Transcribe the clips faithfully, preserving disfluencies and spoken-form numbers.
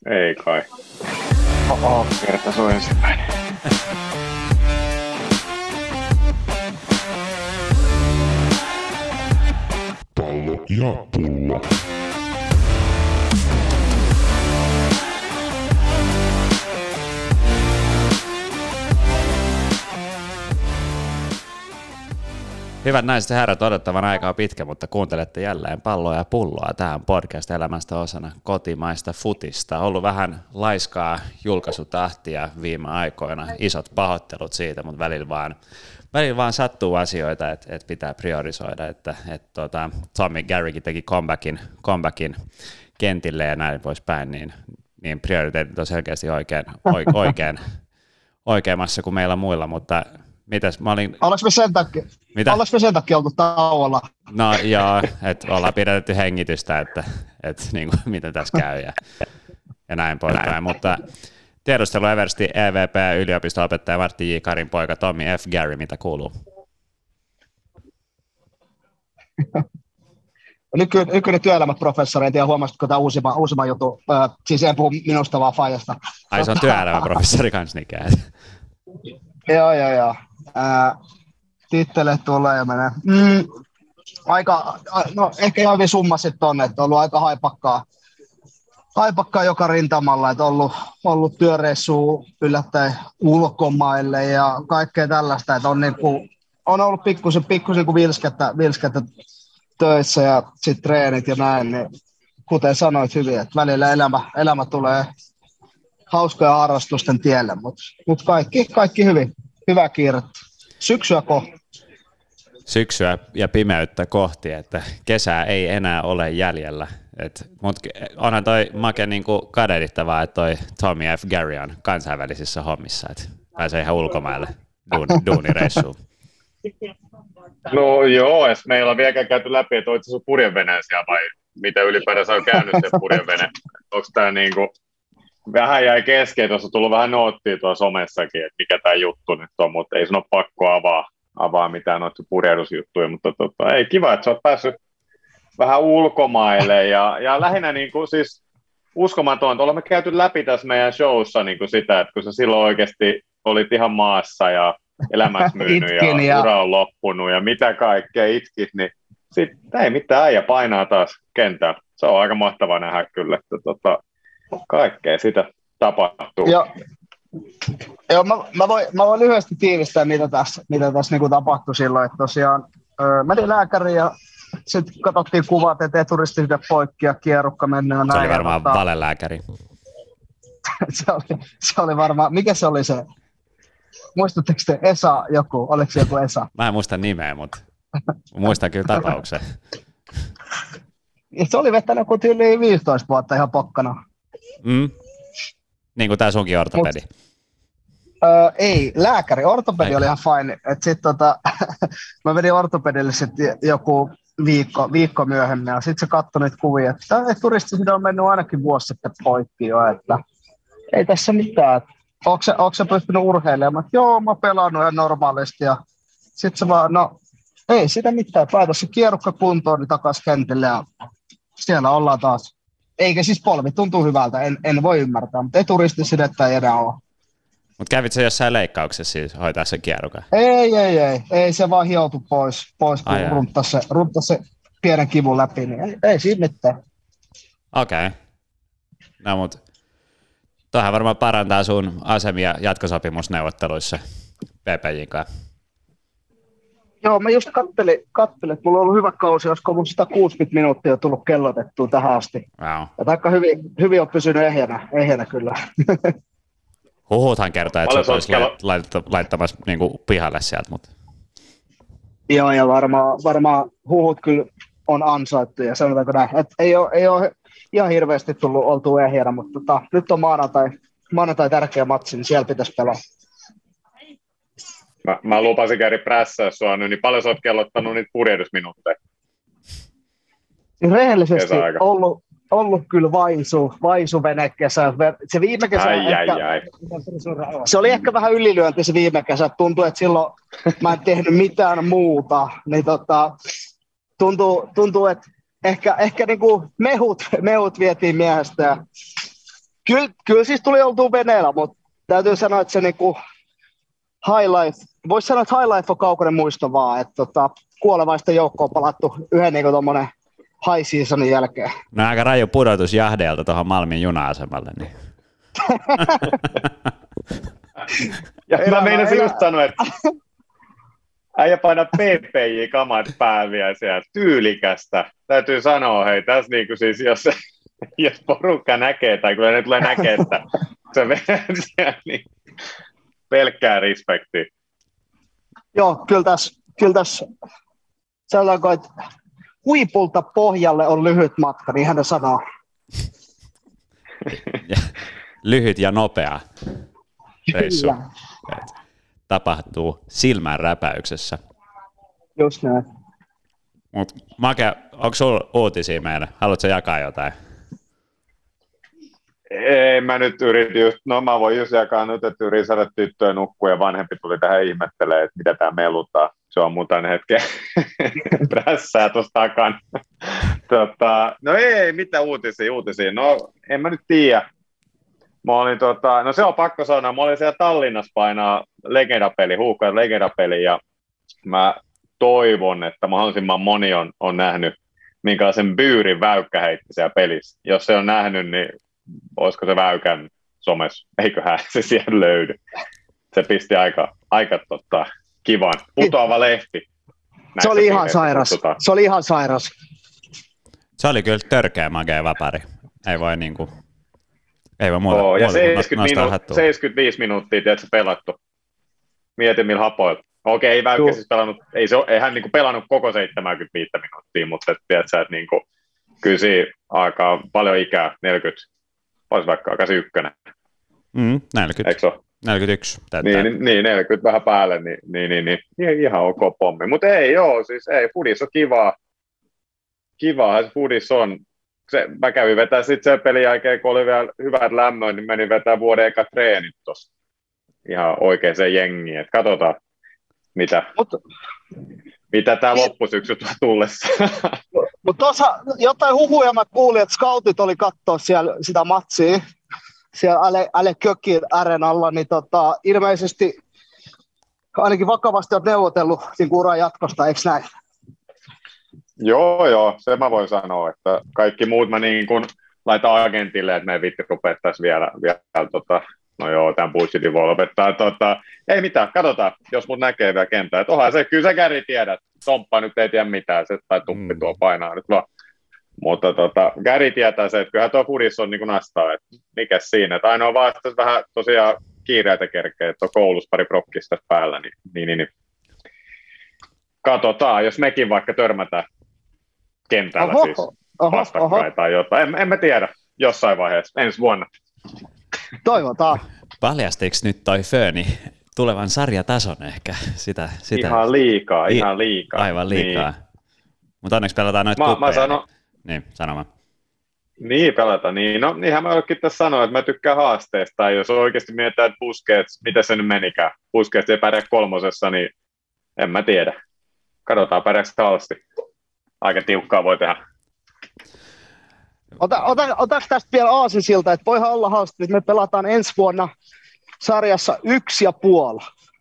Ei kai. Oho, kerta se on ensimmäinen. Pallo ja pullo. Hyvät naiset ja herrat, odottavan aika on pitkä, mutta kuuntelette jälleen Palloa ja pulloa. Tämä on podcast elämästä osana kotimaista futista. Ollut vähän laiskaa julkaisutahtia viime aikoina, isot pahoittelut siitä, mutta välillä vaan, välillä vaan sattuu asioita, että, että pitää priorisoida. Että, että, tota, Tommy Garrickkin teki comebackin, comebackin kentille ja näin poispäin, niin, niin prioriteetit on selkeästi oikein, oikein, oikeammassa kuin meillä muilla, mutta mitäs mä olin... Ollaanko me sen takia, Mitä? Ollaanko me sen takia oltu tauolla? No joo, että ollaan pidetty hengitystä, että, että niin kuin, miten tässä käy ja, ja näin poispäin. Mutta tiedustelu Eversti E V P yliopisto-opettaja Martti J. Karin poika Tommy F. Gary, mitä kuuluu? Nyky, nykyinen työelämäprofessori, en tiedä huomasitko tämä uusima, uusima juttu, äh, siis en puhu minusta vaan Fajasta. Ai se on työelämäprofessori kans nikään. Joo, joo, joo. Äh, tittele tulee ja menee. Mm, aika, no ehkä ihan hyvin summasit tonne, että on ollut aika haipakkaa, haipakkaa joka rintamalla, että on ollut, ollut työreissua yllättäen ulkomaille ja kaikkea tällaista, että on, niin kuin, on ollut pikkusen, pikkusen kuin vilskettä, vilskettä töissä ja sitten treenit ja näin, niin kuten sanoit hyvin, että välillä elämä, elämä tulee hauskoja harrastusten tielle, mutta mut kaikki, kaikki hyvin, hyvä kiire. Syksyä kohti. Syksyä ja pimeyttä kohti, että kesää ei enää ole jäljellä. Mutta onhan toi make niinku kadehdittavaa, että toi Tommy F. Gary on kansainvälisissä hommissa, että pääsee ihan ulkomaille duun, duunireissuun. No joo, jos meillä on vieläkään käyty läpi, että oletko sun purjeveneen siellä vai mitä ylipäätänsä on käynyt se purjevene? Onko tämä niinku, vähän jäi kesken, tuossa on tullut vähän noottia tuossa somessakin, että mikä tämä juttu nyt on, mutta ei sun ole pakko avaa, avaa mitään noita purjehdusjuttuja, mutta tota, ei kiva, että sä oot päässyt vähän ulkomaille ja, ja lähinnä niinku siis uskomatonta, olemme käyty läpi tässä meidän showssa niinku sitä, että kun sä silloin oikeasti olit ihan maassa ja elämässä myynyt ja, ja ura on loppunut ja mitä kaikkea itkit, niin sitten ei mitään, äijä painaa taas kentällä. Se on aika mahtavaa nähdä kyllä, että tota, kaikkea sitä tapahtuu. Joo, Joo mä, mä, voin, mä voin lyhyesti tiivistää, mitä tässä, mitä tässä niin tapahtui silloin. Että tosiaan öö, menin lääkäriin ja sitten katsottiin kuvat, että eturisti sitä poikki ja kierukka mennyt ja näin. Se oli varmaan tota, valelääkäri. se, oli, se oli varmaan, mikä se oli se? Muistatteko te Esa joku? Oliko se joku Esa? Mä en muista nimeä, mutta muistan kyllä tapauksen. Se oli vettänyt kuin yli viisitoista vuotta ihan pokkana. Mm. Niin kuin tää sunkin ortopedi. Mut, öö, ei, lääkäri. Ortopedi Aika. Oli ihan fine. Et sit, tota, mä menin ortopedille sit joku viikko, viikko myöhemmin ja sitten se katsoi niitä kuvia, että turistisida on mennyt ainakin vuosi sitten poikki jo, että ei tässä mitään. Onko sä, onko sä pystynyt urheilemaan? Joo, mä oon pelannut ihan normaalisti ja sitten se vaan, no ei sitä mitään, päätä se kierukka kuntoon niin takaisin kentille ja siellä ollaan taas. Eikä siis polvi tuntuu hyvältä, en, en voi ymmärtää, mutta eturistisidettä ei enää ole. Mutta kävit sä jossain leikkauksessa siis hoitaa se kierukan? Ei, ei, ei, ei se vaan hiotui pois, pois kun runttasi se, runttasi se pienen kivun läpi, niin ei, ei siinä mitään. Okei. Okay. No mut, toihan varmaan parantaa sun asemia jatkosopimusneuvotteluissa P P J:n kanssa. Joo, mä just kattelin, kattelin, että mulla on ollut hyvä kausi, olisiko mun sata kuusikymmentä minuuttia tullut kellotettua tähän asti. Wow. Ja aika hyvin, hyvin on pysynyt ehjänä, ehjänä kyllä. Huhuthan kertoo, että sä olis kello... laittamassa niinku pihalle sieltä. Mutta... Joo, ja varmaan, varmaan huhut kyllä on ansaittu, ja sanotaanko näin, että ei ole, ei ole ihan hirveästi tullut oltua ehjänä, mutta tota, nyt on maanantai, maanantai tärkeä matsi, niin siellä pitäisi pelaa. Mä, mä lupasin käydä prässää sua, niin paljon sä oot kellottanut niitä purjehdusminuutteja? Rehellisesti ollut, ollut kyllä vaisu, vaisu venekesä. Se viime kesä ai, ehkä, ai, ai. se oli ehkä vähän ylilyönti se viime kesä. Tuntui, että silloin mä en tehnyt mitään muuta. Niin tota, tuntuu, tuntuu, että ehkä, ehkä niinku mehut, mehut vietiin miehestä. Ja Kyllä, kyllä siis tuli oltua veneellä, mutta täytyy sanoa, että se niinku High Life, voisi sanoa, että High Life on kaukainen muisto vaan, että tota, kuolevaista joukkoa on palattu yhden niinku tommonen high seasonin jälkeen. No aika raju pudotus Jahdeelta tuohon Malmin juna-asemalle. Niin. Ja mä meinasin just sanoa, että äijä painaa P P J-kamat päälle vielä siellä, tyylikästä. Täytyy sanoa, hei, tässä niinku siis, jos, jos porukka näkee, tai kyllä ne tulee näkee, että se menee siellä, niin pelkkää respektiä. Joo, kyllä tässä, kyllä tässä sanotaanko, että huipulta pohjalle on lyhyt matka, niin hän sanoo. Lyhyt ja nopea reissu. Tapahtuu silmän räpäyksessä. Just näin. Mut Make, onko sulla uutisia meille? Haluatko jakaa jotain? Ei, mä nyt yritin just, no mä voin just jakaa nyt, että yritin saada tyttöön nukkua ja vanhempi tuli tähän ihmettelemään, että mitä tää melutaan. Se on mun tämän hetken prässää tuossa takana. tota, no ei, mitä uutisia, uutisia. No en mä nyt tiedä. Mä olin tota, no se on pakko sanoa, mä olin siellä Tallinnassa painaa legendapeli, huuhkajan legendapeli, ja mä toivon, että mahdollisimman moni on, on nähnyt, minkälaisen byyrin Väykkä heitti siellä pelissä. Jos se on nähnyt, niin olisiko se Väykän somessa, eiköhän se siellä löydy. Se pisti aika, aika tota, kivan. Putoava lehti. Se oli ihan sairas. Tota. Se oli ihan sairas. Se oli kyllä törkeä makea vapari. Ei voi niinku... Ei voi muuta. Oo, ja muuta seitsemänkymmentä minu- seitsemänkymmentäviisi minuuttia, tiedätkö, pelattu. Mietin millä hapoilla. Okei, ei Väykkä siis pelannut, ei, se, ei hän niinku pelannut koko seitsemänkymmentäviisi minuuttia, mutta et, tiedätkö, että niinku, kyllä siinä aika paljon ikää, neljäkymmentä, olisi vaikka kahdeksankymmentäyksi. Mm, neljäkymmentä. Eikö se ole? neljäkymmentäyksi. Niin, niin, niin, neljäkymmentä vähän päälle, niin, niin, niin, niin ihan ok pommi. Mutta ei joo, siis ei, fudis on kivaa. Kivaa se fudis on. Se, mä kävin vetää sitten sen pelin jälkeen, kun oli vielä hyvät lämmöin, niin menin vetää vuoden eka treenit tuossa ihan oikeaan jengiin. Et katsotaan, mitä, Mut, mitä tämä loppusyksy tuo tullessa. Mutta tuossa jotain huhuja mä kuulin, että scoutit oli katsoa siellä sitä matsia siellä Ale, Ale Kökin areenalla, niin tota, ilmeisesti ainakin vakavasti olet neuvotellut niin uran jatkosta, eikö näin? Joo, joo, se mä voin sanoa, että kaikki muut mä niin kun laitan agentille, että me ei vitti rupeattaisi vielä, vielä tota, no joo, tämän bullshitin voi lopettaa, tota, ei mitään, katsotaan, jos mut näkee vielä kentää, että onhan se, kyllä sä Gary tiedät, Tomppa nyt ei tiedä mitään, se tai tuppi tuo painaa nyt vaan, mutta tota, Gary tietää se, että kyllähän tuo fudis on niin kuin nastaa, että mikäs siinä, että ainoa vaan että vähän tosiaan kiireitä kerkee, että on koulussa pari prokkista päällä, niin, niin, niin, niin. Katsotaan, jos mekin vaikka törmätään kentällä oho, siis vastakkain tai jotain. En, en mä tiedä, jossain vaiheessa, ensi vuonna. Toivotaan. Paljastiko nyt toi Föni tulevan sarjatason ehkä? Sitä, sitä. Ihan liikaa, I, ihan liikaa. Aivan liikaa. Niin. Mutta onneksi pelataan noita mä, kuppeja. Mä sano, niin, sano mä. Niin, pelata. Niin. No, niinhän mä olenkin tässä sanoa, että mä tykkään haasteesta. Jos oikeasti mietitään, että Busquets, mitä se nyt menikään, Busquets ei pärjää kolmosessa, niin en mä tiedä. Katsotaan, pärjääkö halsti. Aika tiukkaa voi tehdä. Ota, ota, otaks tästä vielä aasinsilta, että voihan olla haaste, että me pelataan ensi vuonna sarjassa yksi ja puoli.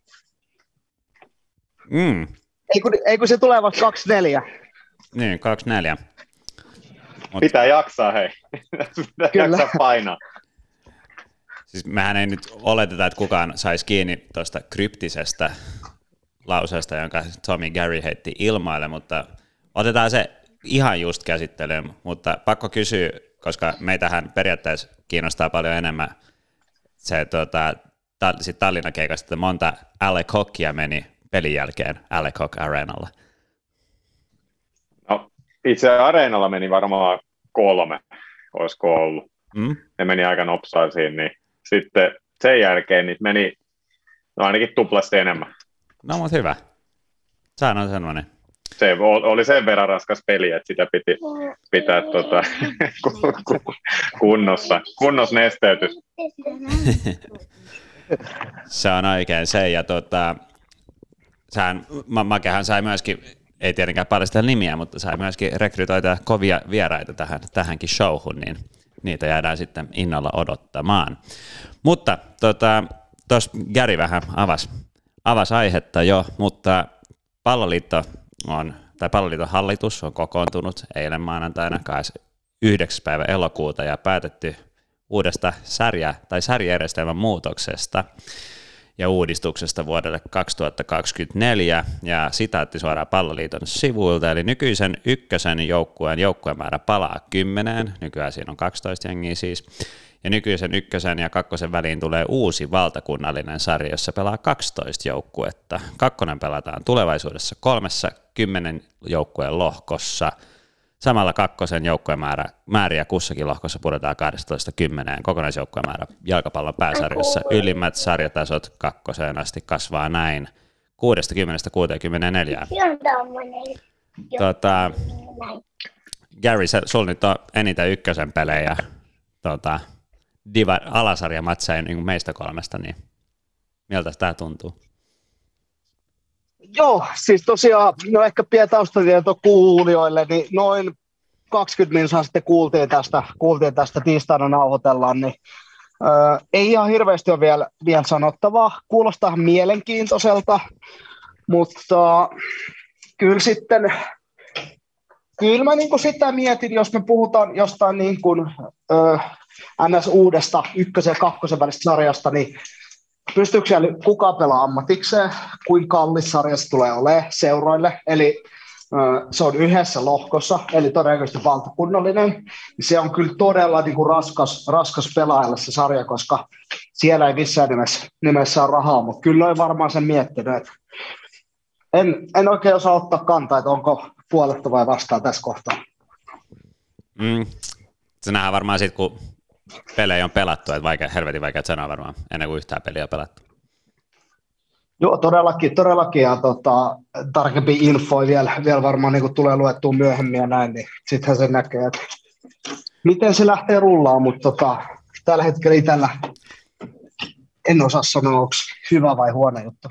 Mm. Ei, kun, ei kun se tulee vasta kaksi neljä. Niin, kaksi neljä. Mut... Pitää jaksaa, hei. Pitää Kyllä. jaksaa painaa. Siis mehän ei nyt oleteta, että kukaan saisi kiinni tuosta kryptisestä lauseesta, jonka Tommy Gary heitti ilmaille, mutta otetaan se ihan just käsittelyyn, mutta pakko kysyä, koska meitähän periaatteessa kiinnostaa paljon enemmän se tuota, ta, sit Tallinnan keikasta, että monta Ale Cockia meni pelin jälkeen Ale Coq Areenalla. No, itse areenalla meni varmaan kolme, olisiko ollut. Mm. Ne meni aika nopsaisiin, niin sitten sen jälkeen niitä meni no ainakin tuplasti enemmän. No, mutta hyvä. Sehän on sellainen. Se oli sen verran raskas peli, että sitä piti pitää tuota, kunnossa. Kunnos nesteytys. Se on oikein se. Ja tuota, sähän, Makehan sai myöskin, ei tietenkään paljastella nimiä, mutta sai myöskin rekrytoida kovia vieraita tähän, tähänkin showhun. Niin niitä jäädään sitten innolla odottamaan. Mutta tuossa tota, Gary vähän avasi avas aihetta jo, mutta Palloliitto on, tai Palloliiton hallitus on kokoontunut eilen maanantaina kahdeskymmenesyhdeksäs päivä elokuuta ja päätetty uudesta sarja- tai sarjajärjestelmän muutoksesta ja uudistuksesta vuodelle kaksituhattakaksikymmentäneljä, ja sitaatti suoraan Palloliiton sivuilta, eli nykyisen ykkösen joukkueen joukkuemäärä palaa kymmeneen, nykyään siinä on kaksitoista jengiä siis, ja nykyisen ykkösen ja kakkosen väliin tulee uusi valtakunnallinen sarja, jossa pelaa kaksitoista joukkuetta. Kakkonen pelataan tulevaisuudessa kolmessa kymmenen joukkueen lohkossa. Samalla kakkosen joukkuemäärä määriä kussakin lohkossa pudotaan kaksitoista kymmeneen. Kokonaisjoukkuemäärä jalkapallon pääsarjassa ylimmät sarjatasot kakkoseen asti kasvaa näin kuudestakymmenestä kuuteenkymmeneenneljään. Tota, Gary, sulla nyt on eniten ykkösen pelejä tota, diva, alasarjamatseja niin meistä kolmesta, niin miltä tämä tuntuu? Joo, siis tosiaan, no ehkä pieni taustatieto kuulijoille, niin noin kaksikymmentä minsaa sitten kuultiin tästä, kuultiin tästä tiistaina nauhoitellaan, niin ää, ei ihan hirveästi ole vielä, vielä sanottavaa, kuulostaa mielenkiintoiselta, mutta kyllä sitten, kyllä mä niin kuin sitä mietin, jos me puhutaan jostain niin kuin, ää, N S-uudesta ykkösen ja kakkosen välistä sarjasta, niin pystyykö siellä kukaan pelaa ammatikseen, kuinka kallis sarja se tulee olemaan seuroille, eli äh, se on yhdessä lohkossa, eli todennäköisesti valtakunnallinen. Se on kyllä todella niin kuin raskas, raskas pelaajalle se sarja, koska siellä ei missään nimessä, nimessä ole rahaa, mutta kyllä olen varmaan sen miettinyt. Että en, en oikein osaa ottaa kantaa, että onko puoletta vai vastaan tässä kohtaa. Mm. Se nähdään varmaan sitten, kun pelejä on pelattu, että vaikea, helvetin vaikea sanoa varmaan, ennen kuin yhtään peliä on pelattu. Joo, todellakin, todellakin, ja tota, tarkempi info vielä, vielä varmaan niin tulee luettua myöhemmin ja näin, niin sittenhän se näkee, että miten se lähtee rullaamaan, mutta tota, tällä hetkellä itsellä en osaa sanoa, onko hyvä vai huono juttu.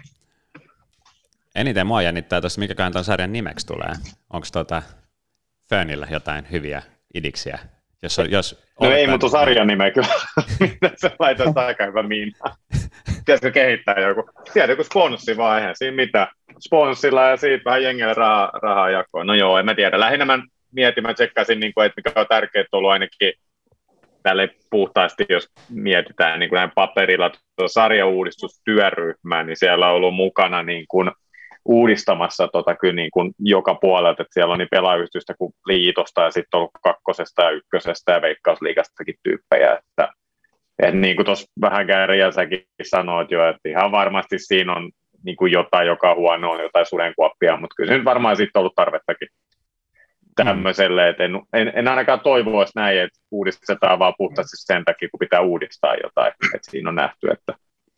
Eniten mua jännittää tuossa, mikäköhän tuon sarjan nimeksi tulee. Onko tuota Fönillä jotain hyviä idiksiä? Jos, jos no ei, mutta sarjan nimeä kyllä. Mitä sä laitat aika hyvä miinaa? Pitäisikö kehittää joku? Tiedä, joku sponssi vaan, eihän siinä mitään. Sponssilla ja siitä vähän jengelle rahaa, rahaa jakoon. No joo, en mä tiedä. Lähinnä mä mietin, mä tsekkasin, niin kuin, että mikä on tärkeää ollut ainakin tälle puhtaasti, jos mietitään niin kuin näin paperilla sarjauudistustyöryhmää, niin siellä on ollut mukana niin kuin uudistamassa tota kyllä niin kuin joka puolelta, että siellä on niin pelaajayhdistystä kuin liitosta ja sitten on ollut kakkosesta ja ykkösestä ja veikkausliigastakin tyyppejä, että, että niin kuin tuossa vähän Gääriä säkin sanoit jo, että ihan varmasti siinä on niin kuin jotain, joka huono on, jotain sudenkuoppia, mutta kyllä se nyt varmaan sitten on ollut tarvettakin tämmöiselle, että en, en, en ainakaan toivoisi näin, että uudistetaan vaan puhtaasti sen takia, kun pitää uudistaa jotain, että siinä on nähty, että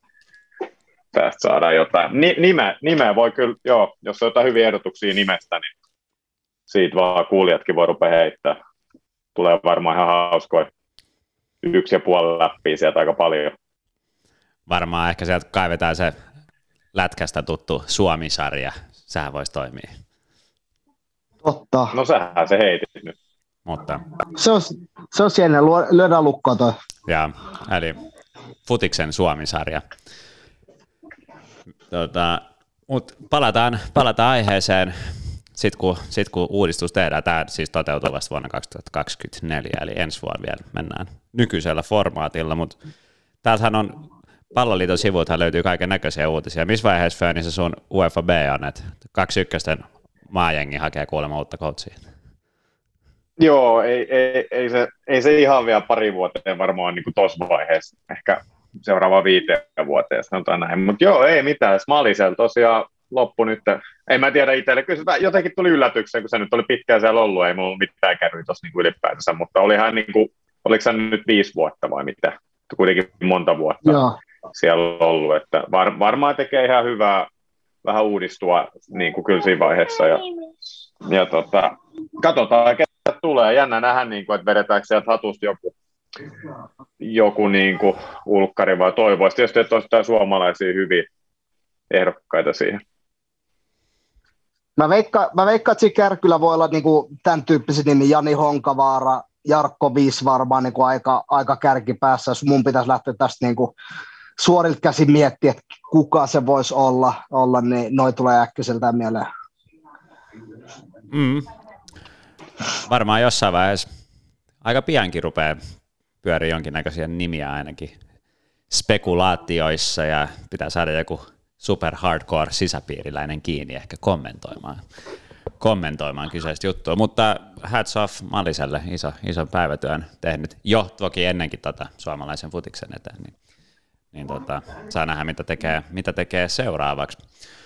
tästä saadaan jotain. Ni, nimeä, nimeä voi kyllä, joo, jos on jotain hyviä ehdotuksia nimestä, niin siitä vaan kuulijatkin voi rupea heittää. Tulee varmaan ihan hauskoja yksi ja puoli läppiä sieltä aika paljon. Varmaan ehkä sieltä kaivetaan se lätkästä tuttu Suomi-sarja. Sehän voisi toimia. Totta. No sähän se heitit nyt. Mutta. Se on, se on siellä, lyödään lukkoon toi. Ja, eli Futiksen Suomi-sarja. Tota, mut palataan, palataan aiheeseen, sitten kun, sit kun uudistus tehdään. Tämä siis toteutuu vasta vuonna kaksituhattakaksikymmentäneljä, eli ensi vuonna vielä mennään nykyisellä formaatilla, mutta täältähän on Palloliiton sivuilta löytyy kaiken näköisiä uutisia. Missä vaiheessa Fönissä sun U E F A B on, että kaksi ykkösten maajengi hakee kuulemma uutta coachia? Joo, ei, ei, ei, se, ei se ihan vielä pari vuoteen varmaan niin kuin tuossa vaiheessa, ehkä seuraava viiteen vuoteen sanotaan näin, mutta joo, ei mitään, Smalisella tosiaan loppu nyt, en mä tiedä itselle, kyllä jotenkin tuli yllätykseen, kun se nyt oli pitkään siellä ollut, ei mulla mitään kärryä tuossa niin ylipäätänsä, mutta olihan niin kuin, oliko se nyt viisi vuotta vai mitä, kuitenkin monta vuotta joo. Siellä ollut, että var, varmaan tekee ihan hyvää vähän uudistua niin kuin kyllä siinä vaiheessa, ja, ja tota, katsotaan, ketä tulee, jännä nähdä, niin kuin, että vedetäänkö sieltä hatusta joku, joku niin kuin ulkkari, vai toivoisi tietysti, että olisi jotain suomalaisia hyviä ehdokkaita siihen. Mä veikkaan, mä veikkaan että siinä kärkyllä voi olla niinku tämän tyyppiset nimi Jani Honkavaara, Jarkko Viis varmaan niin kuin aika, aika kärkipäässä, jos mun pitäisi lähteä tästä niin kuin suorilta käsin miettiä, että kuka se voisi olla, olla niin noin tulee äkkiseltään mieleen. Mm. Varmaan jossain vaiheessa aika piankin rupeaa pyöriä jonkinnäköisiä nimiä ainakin spekulaatioissa ja pitää saada joku super hardcore sisäpiiriläinen kiinni ehkä kommentoimaan, kommentoimaan kyseistä juttua, mutta hats off Maliselle, iso, ison päivätyön tehnyt jo toki ennenkin tota suomalaisen futiksen eteen, niin, niin tota, saa nähdä mitä tekee, mitä tekee seuraavaksi.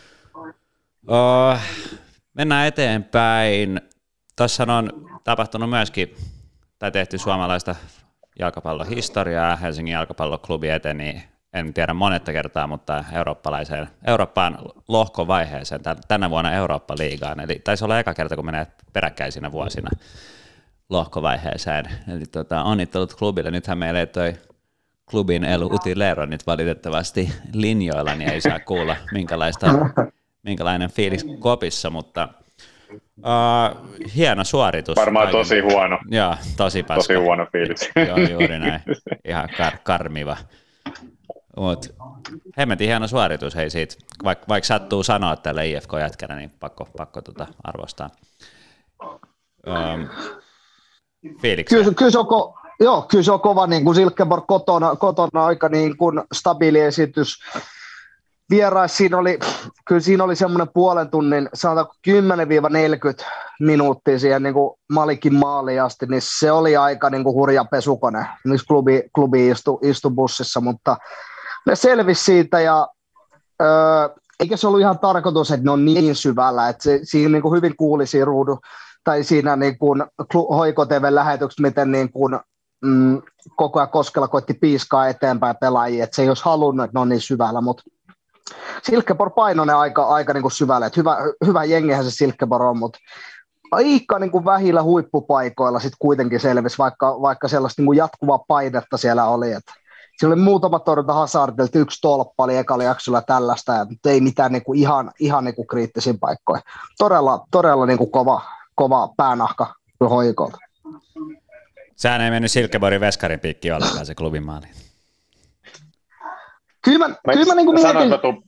Oh, mennään eteenpäin. Tuossa on tapahtunut myöskin, tai tehty suomalaista jalkapallon historiaa, Helsingin jalkapalloklubi eteni, en tiedä monetta kertaa, mutta eurooppalaiseen, Eurooppaan lohkovaiheeseen, tänä vuonna Eurooppa-liigaan, eli taisi olla eka kerta, kun menee peräkkäisinä vuosina lohkovaiheeseen, eli tota, onnittelut klubille, nythän meillä ei toi klubin El Utilero nyt valitettavasti linjoilla, niin ei saa kuulla minkälaista, minkälainen fiilis kopissa, mutta Uh, hieno suoritus. Varmaan kaikille. Tosi huono. Joo, tosi paska. Tosi huono fiilis. Joo, juuri näin. Ihan kar- karmiva. Mut hemmetin hieno suoritus, hei siitä. Vaik- vaikka sattuu sanoa tälle I F K-jätkänä, niin pakko, pakko tota arvostaa. Um, fiiliksiä. Kyllä, kyllä, se on ko- joo, kyllä se on kova, niin kuin Silkeborg kotona, kotona aika niin kuin stabiili esitys. Vierais siinä oli, kyllä siinä oli semmoinen puolen tunnin, sanotaanko kymmenen neljäkymmentä minuuttia siihen niin kuin Malikin maaliin asti, niin se oli aika niin kuin hurja pesukone, missä klubi, klubi istui, istui bussissa, mutta ne selvisi siitä ja öö, eikä se ollut ihan tarkoitus, että ne on niin syvällä, että se, siinä niin kuin hyvin kuuli siinä ruudu, tai siinä niin kuin Hoiko T V:n lähetyksessä, miten niin kuin, mm, koko ajan Koskela koitti piiskaa eteenpäin pelaajia, että se ei olisi halunnut, että ne on niin syvällä, mutta Silkeborg painoi ne aika, aika niin kuin syvälle, että hyvä, hyvä jengihän se Silkeborg on, mutta aika niin kuin vähillä huippupaikoilla sitten kuitenkin selvisi, vaikka, vaikka sellaista niin kuin jatkuvaa painetta siellä oli. Että siellä oli muutama torjunta Hazardilta, yksi tolppa oli ekalla jaksolla tällaista, ja, mutta ei mitään niin kuin ihan, ihan niin kuin kriittisiin paikkoihin. Todella, todella niin kuin kova, kova päänahka Hoikolta. Sehän ei mennyt Silkeborgin veskarin piikkiin ollenkaan se klubin maaliin. Kyllä mä, mä, kyllä mä niin kuin mietin... Tu...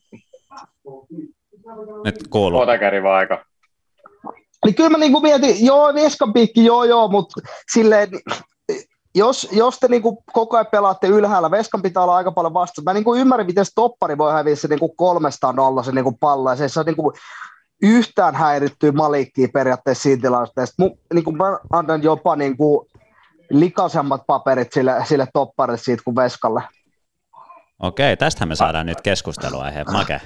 Nyt kuuluu. Ota käri vaan aika. Eli kyllä mä niin kuin mietin, joo, veskan piikki, joo, joo, mutta silleen, jos, jos te niin kuin koko ajan pelaatte ylhäällä, veskan pitää olla aika paljon vasta. Mä niin kuin ymmärrän, miten se toppari voi häviä se niin kuin kolmesta nolla se niin kuin pallo, ja se ei saa niin kuin yhtään häirittyä Malikkiin periaatteessa siinä tilanteessa. Niin kuin mä annan jopa niin kuin likaisemmat paperit sille, sille topparille siitä kuin veskalle. Okei, tästähän me saadaan nyt keskustelua, aihe Make.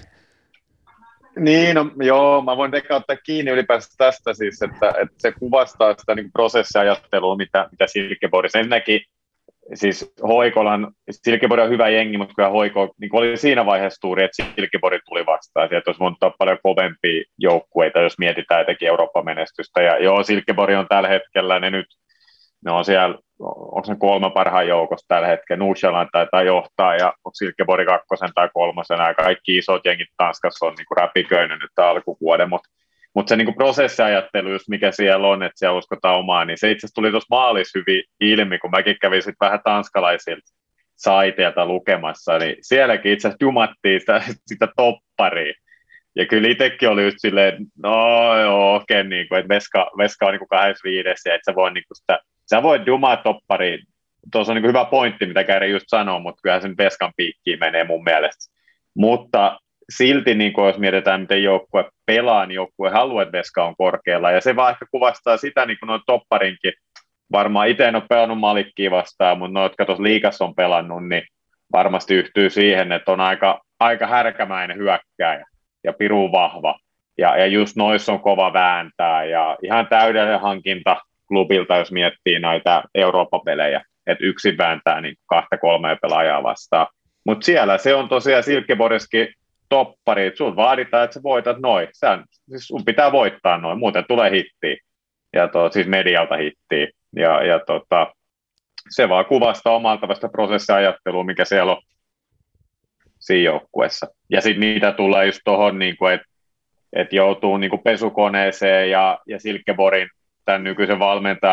Niin, no joo, mä voin ehkä ottaa kiinni ylipäänsä tästä siis, että, että se kuvastaa sitä niin prosessiajattelua, mitä, mitä Silkeborgissa. Ensinnäkin siis Hoikolan, Silkeborg on hyvä jengi, mutta kyllä Hoiko niin oli siinä vaiheessa tuuri, että Silkeborg tuli vastaan. Sieltä olisi voinut olla paljon kovempia joukkueita, jos mietitään jotenkin Eurooppa-menestystä. Ja joo, Silkeborg on tällä hetkellä, ne nyt, ne on siellä, onko ne kolme parhaan joukossa tällä hetkellä, Nordsjælland taitaa johtaa, ja onko Silkeborg kakkosen tai kolmosena, ja kaikki isot jengit Tanskassa on niin räpiköinyt nyt alkuvuoden, mutta mut se niin prosessiajattelu, just mikä siellä on, että siellä uskotaan omaa, niin se itse asiassa tuli tuossa maalissa hyvin ilmi, kun mäkin kävin sitten vähän tanskalaisilta saiteilta lukemassa, niin sielläkin itse asiassa jumattiin sitä, sitä topparia, ja kyllä itsekin oli just silleen, no joo, okei, okay, niin kuin, että Veska, Veska on niin kahdeksankymmentäviisi, ja että sä voit niin sitä Sä voit jumaa toppariin. Tuossa on niin hyvä pointti, mitä Käri just sanoo, mutta kyllähän sen Veskan piikkiin menee mun mielestä. Mutta silti, niin jos mietitään, miten joukkue pelaa, niin joukkue haluaa, että Veska on korkealla. Ja se vaan ehkä kuvastaa sitä, niin kuin noin topparinkin. Varmaan itse en ole pelannut Malikkiin vastaan, mutta noin, jotka tuossa liigassa on pelannut, niin varmasti yhtyy siihen, että on aika, aika härkämäinen hyökkääjä ja pirun vahva. Ja, ja just noissa on kova vääntää ja ihan täydellinen hankinta klubilta, jos miettii näitä Eurooppa-pelejä, että yksin vääntää niin kahta kolmea pelaajaa vastaan. Mutta siellä se on tosiaan Silkeborgskin toppari, että sun vaaditaan, että sä voitat noin. Sä, siis sun pitää voittaa noin, muuten tulee hittiä, ja to, siis medialta hittiä. Ja, ja tota, se vaan kuvastaa omalta vasta prosessiajattelua, mikä siellä on siinä joukkueessa. Ja sitten mitä tulee just tuohon, niin että et joutuu niin kuin pesukoneeseen ja, ja Silkeborgin tämän nykyisen valmentajan, niin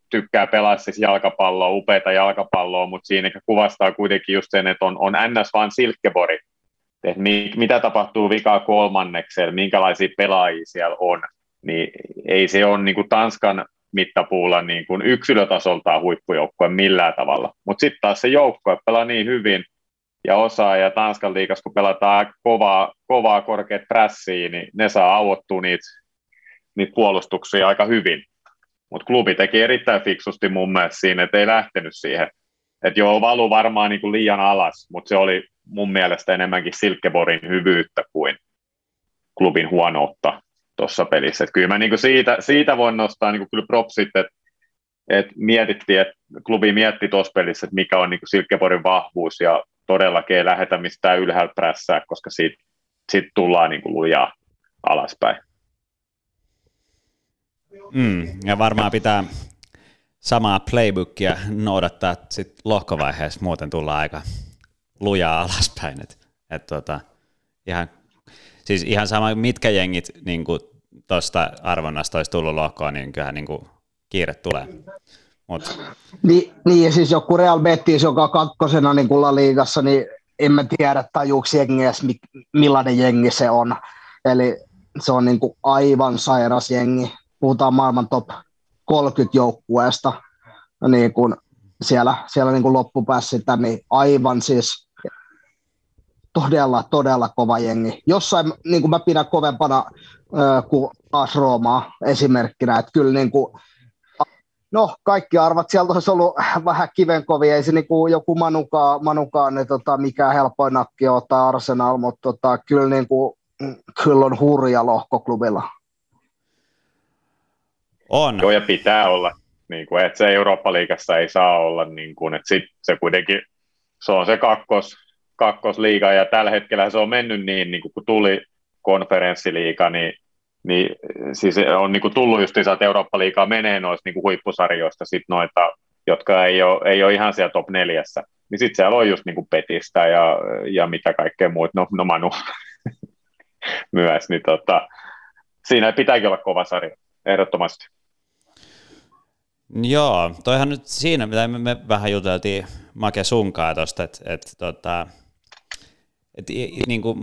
tykkää pelaa siis jalkapalloa, upeata jalkapalloa, mutta siinä kuvastaa kuitenkin just sen, että on, on ns. Vaan Silkeborg, että mi, mitä tapahtuu vikaa kolmanneksella, minkälaisia pelaajia siellä on, niin ei se ole niin kuin Tanskan mittapuulla niin kuin yksilötasoltaan huippujoukkue millään tavalla, mutta sitten taas se joukkue pelaa niin hyvin ja osaa, ja Tanskan liigassa kun pelataan aika kovaa, kovaa korkeat prässiä, niin ne saa auottua niitä, niitä puolustuksia aika hyvin. Mutta klubi teki erittäin fiksusti mun mielestä siinä, että ei lähtenyt siihen. Että joo, valu varmaan niin kuin liian alas, mutta se oli mun mielestä enemmänkin Silkeborgin hyvyyttä kuin klubin huonoutta tuossa pelissä. Et kyllä mä niin kuin siitä, siitä voin nostaa niin kuin kyllä propsit, että et mietittiin, että klubi mietti tuossa pelissä, että mikä on niin kuin Silkeborgin vahvuus, ja todellakin ei lähdetä mistään ylhäältä prässää, koska siitä, siitä tullaan niin kuin lujaa alaspäin. Mm, ja varmaan pitää samaa playbookia noudattaa, että sit lohkovaiheessa muuten tullaan aika lujaa alaspäin. Et, et tota, ihan, siis ihan sama, mitkä jengit niin tuosta arvonnasta olisi tullut lohkoon, niin kyllähän niin kuin kiire tulee. Mut. Niin, niin, ja siis joku Real Betis, joka on kakkosena niin kuin La Ligassa, niin en mä tiedä tajuuksi jengiä, millainen jengi se on. Eli se on niin kuin aivan sairas jengi. Puhutaan maailman top kolmekymmentä joukkueesta, niin kuin siellä, siellä niin kuin loppupäässä sitä, niin aivan siis todella, todella kova jengi. Jossain niin kuin mä pidän kovempana äh, kuin A S Roomaa esimerkkinä, että kyllä niin kuin, no kaikki arvat, sieltä olisi ollut vähän kivenkovia, ei se niin kuin joku Manukaan, Manukaan niin tota, mikään helpoin nakki ottaa Arsenal, mutta tota, kyllä, niin kuin, kyllä on hurja lohko klubilla. On. Joo, ja pitää olla, niin kuin, että se Eurooppa-liigassa ei saa olla, niin kuin, että sit se kuitenkin, se on se kakkos, kakkosliiga, ja tällä hetkellä se on mennyt niin, niin kuin, kun tuli konferenssiliiga, niin, niin siis on niin kuin tullut just että Eurooppa-liigaa menee noista niin kuin huippusarjoista, sit noita, jotka ei ole, ei ole ihan siellä top neljässä, niin sitten siellä on just niin kuin Petistä ja, ja mitä kaikkea muuta, no, no Manu myös, niin tota, siinä pitääkin olla kova sarja, ehdottomasti. Joo, toihan nyt siinä, mitä me, me vähän juteltiin Make sunkaan tuosta, että et, tota, et, niin kuin,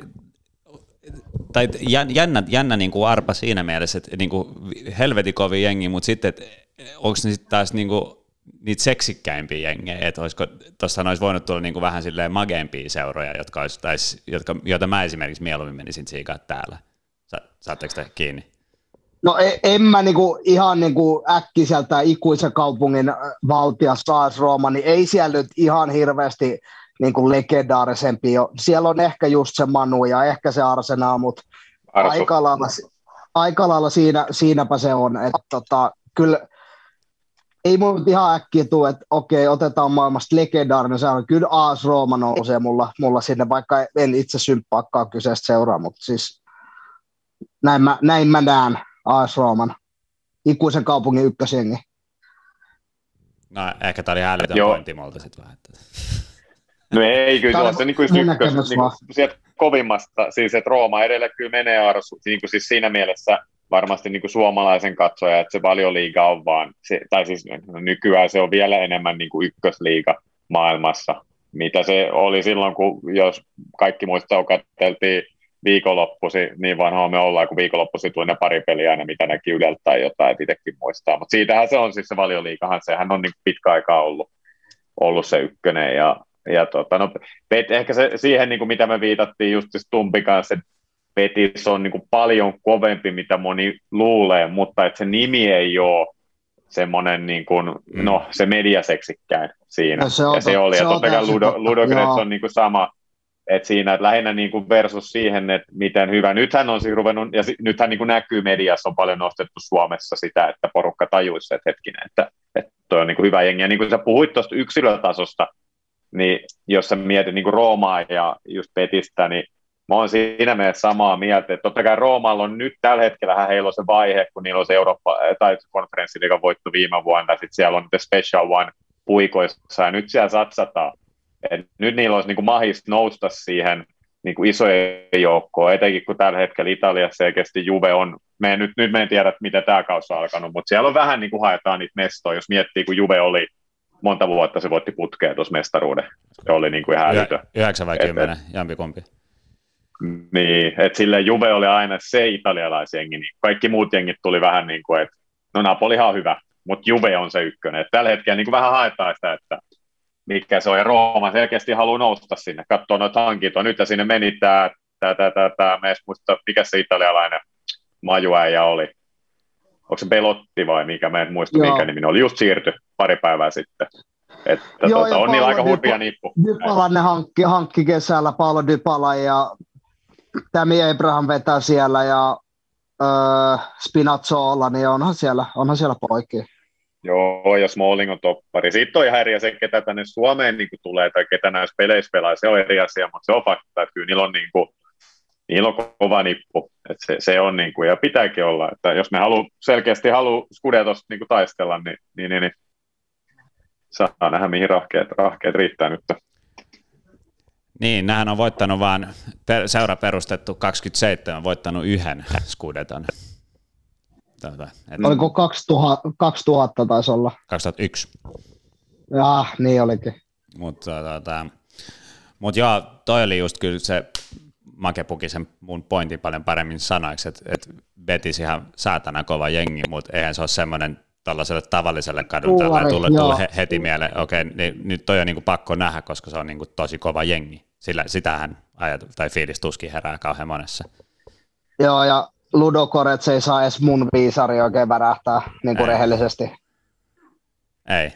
tai jännä, jännä niin kuin arpa siinä mielessä, että niin kuin helvetin kovin jengi, mutta sitten, että onko ne sitten taas niin kuin, niitä seksikkäimpiä jengejä, että olisiko, tuossa olisi voinut tulla niin kuin vähän silleen mageempia seuroja, jotka olisi, tais, jotka, joita mä esimerkiksi mieluummin menisin tsiikaa täällä. Sa, saatteko te kiinni? No en mä niinku, ihan niinku äkkiseltä ikuisen kaupungin valtiassa A S Rooma, niin ei siellä nyt ihan hirveästi niinku legendaarisempia. Siellä on ehkä just se Manu ja ehkä se Arsenal, mutta aika lailla, aika lailla siinä, siinäpä se on. Että tota, kyllä ei mun ihan äkkiä tule, että okei, otetaan maailmasta legendaarinen seura. Kyllä A S Rooma nousee mulla, mulla sinne, vaikka en itse symppaakaan kyseistä seuraa, mutta siis näin mä, näin mä näen A S Rooman, ikuisen kaupungin ykkösjengi. No ehkä tämä oli älytön pointti multa sitten vähän. No ei, kyllä tuossa niin kuin ykkös, niin kuin sieltä kovimmasta, siis että Rooma edellä kyllä menee arsu, niin kuin siis siinä mielessä varmasti niin kuin suomalaisen katsoja, että se Valioliiga on vaan, se, tai siis no, nykyään se on vielä enemmän niin kuin ykkösliiga maailmassa, mitä se oli silloin, kun jos kaikki muistaa, katseltiin viikonloppusi, niin vanhaa me ollaan, kun viikonloppusi tuli ne pari peliä aina, mitä näki Yleltä tai jotain, että itsekin muistaa. Mutta siitähän se on siis se Valioliigahan, sehän on niin pitkä aikaa ollut, ollut se ykkönen. Ja, ja tota, no, ehkä se, siihen, niin kuin mitä me viitattiin just Stumpin kanssa, että Betis on niin kuin paljon kovempi, mitä moni luulee, mutta että se nimi ei ole semmoinen, niin kuin, mm. no se mediaseksikkäin siinä. No, se on, ja se oli, se ja totta kai Ludo, Ludogorets on niin kuin sama, että siinä että lähinnä niin kuin versus siihen, että miten hyvä. Nythän on siis ruvennut, ja nythän niin kuin näkyy mediassa, on paljon nostettu Suomessa sitä, että porukka tajuisi, että hetkinen, että, että toi on niin kuin hyvä jengi. Ja niin kuin sä puhuit tuosta yksilötasosta, niin jos sä mietit niin kuin Roomaa ja just Betistä, niin mä oon siinä mielessä samaa mieltä, että totta kai Roomalla on nyt tällä hetkellä heillä on se vaihe, kun niillä on se Eurooppa- tai konferenssiliigan voitto viime vuonna, ja sitten siellä on The Special One puikoissa, ja nyt siellä satsataan. Et nyt niillä olisi niinku mahis nousta siihen niinku isojen joukkoon, etenkin kun tällä hetkellä Italiassa selkeästi Juve on me nyt, nyt me en tiedä, että miten tämä kausi on alkanut, mutta siellä on vähän niin kuin haetaan niitä mestoja, jos miettii, kun Juve oli monta vuotta, se voitti putkeen tuossa mestaruuden. Se oli niin kuin ihan älytön. Yhdeksän vai kymmenen, jompikumpi. Niin, että silleen Juve oli aina se italialaisjengi, niin kaikki muut jengit tuli vähän niin kuin, että no Napolihan on hyvä, mutta Juve on se ykkönen. Et tällä hetkellä niin kuin vähän haetaan sitä, että mikä se on, ja Rooma selkeästi haluaa nousta sinne, katsoa noita hankintoja. Nyt ja sinne meni tämä, tämä, tämä, tämä, tämä me muista, mikä se italialainen majuäijä oli. Onko se Belotti vai mikä, mä en muista Joo. mikä nimi, oli just siirty pari päivää sitten. Että Joo, tuota, on niillä aika hurja nippu. Dybala ne hankki, hankki kesällä, Paolo Dybala ja Tammy Abraham vetää siellä ja öö, Spinazzola, niin onhan siellä, onhan siellä poikia. Joo, ja Smalling on toppari. Siitä on ihan eri asia, ketä tänne Suomeen niin kuin tulee tai ketä näissä peleissä pelaa. Se on eri asia, mutta se on fakta, että kyllä niillä on, niin kuin, niillä on kova nippu. Että se, se on, niin kuin, ja pitääkin olla. Että jos me halu, selkeästi haluaa Scudetosta niin kuin taistella, niin, niin, niin, niin saa nähdä, mihin rahkeet, rahkeet riittää nyt. Niin, nämähän on voittanut vaan, seura perustettu kaksikymmentäseitsemän, voittanut yhden Scudeton. Tuota, et... Oliko kaksituhatta, kaksituhatta taisi olla? kaksituhattayksi. Jaa, niin olikin. Mutta tota, mut joo, toi oli just kyllä se, Make puki sen mun pointin paljon paremmin sanoiksi, että et Betis ihan saatana kova jengi, mutta eihän se ole semmoinen tällaiselle tavalliselle kaduntajalle tullut, tullut he, heti mieleen, okei, niin, nyt toi on niinku pakko nähdä, koska se on niinku tosi kova jengi. Sillä, sitähän ajat, tai fiilis tuskin herää kauhean monessa. Joo, ja Ludogorets ei saa edes mun viisari oikein värähtää, niin kuin ei. Rehellisesti. Ei.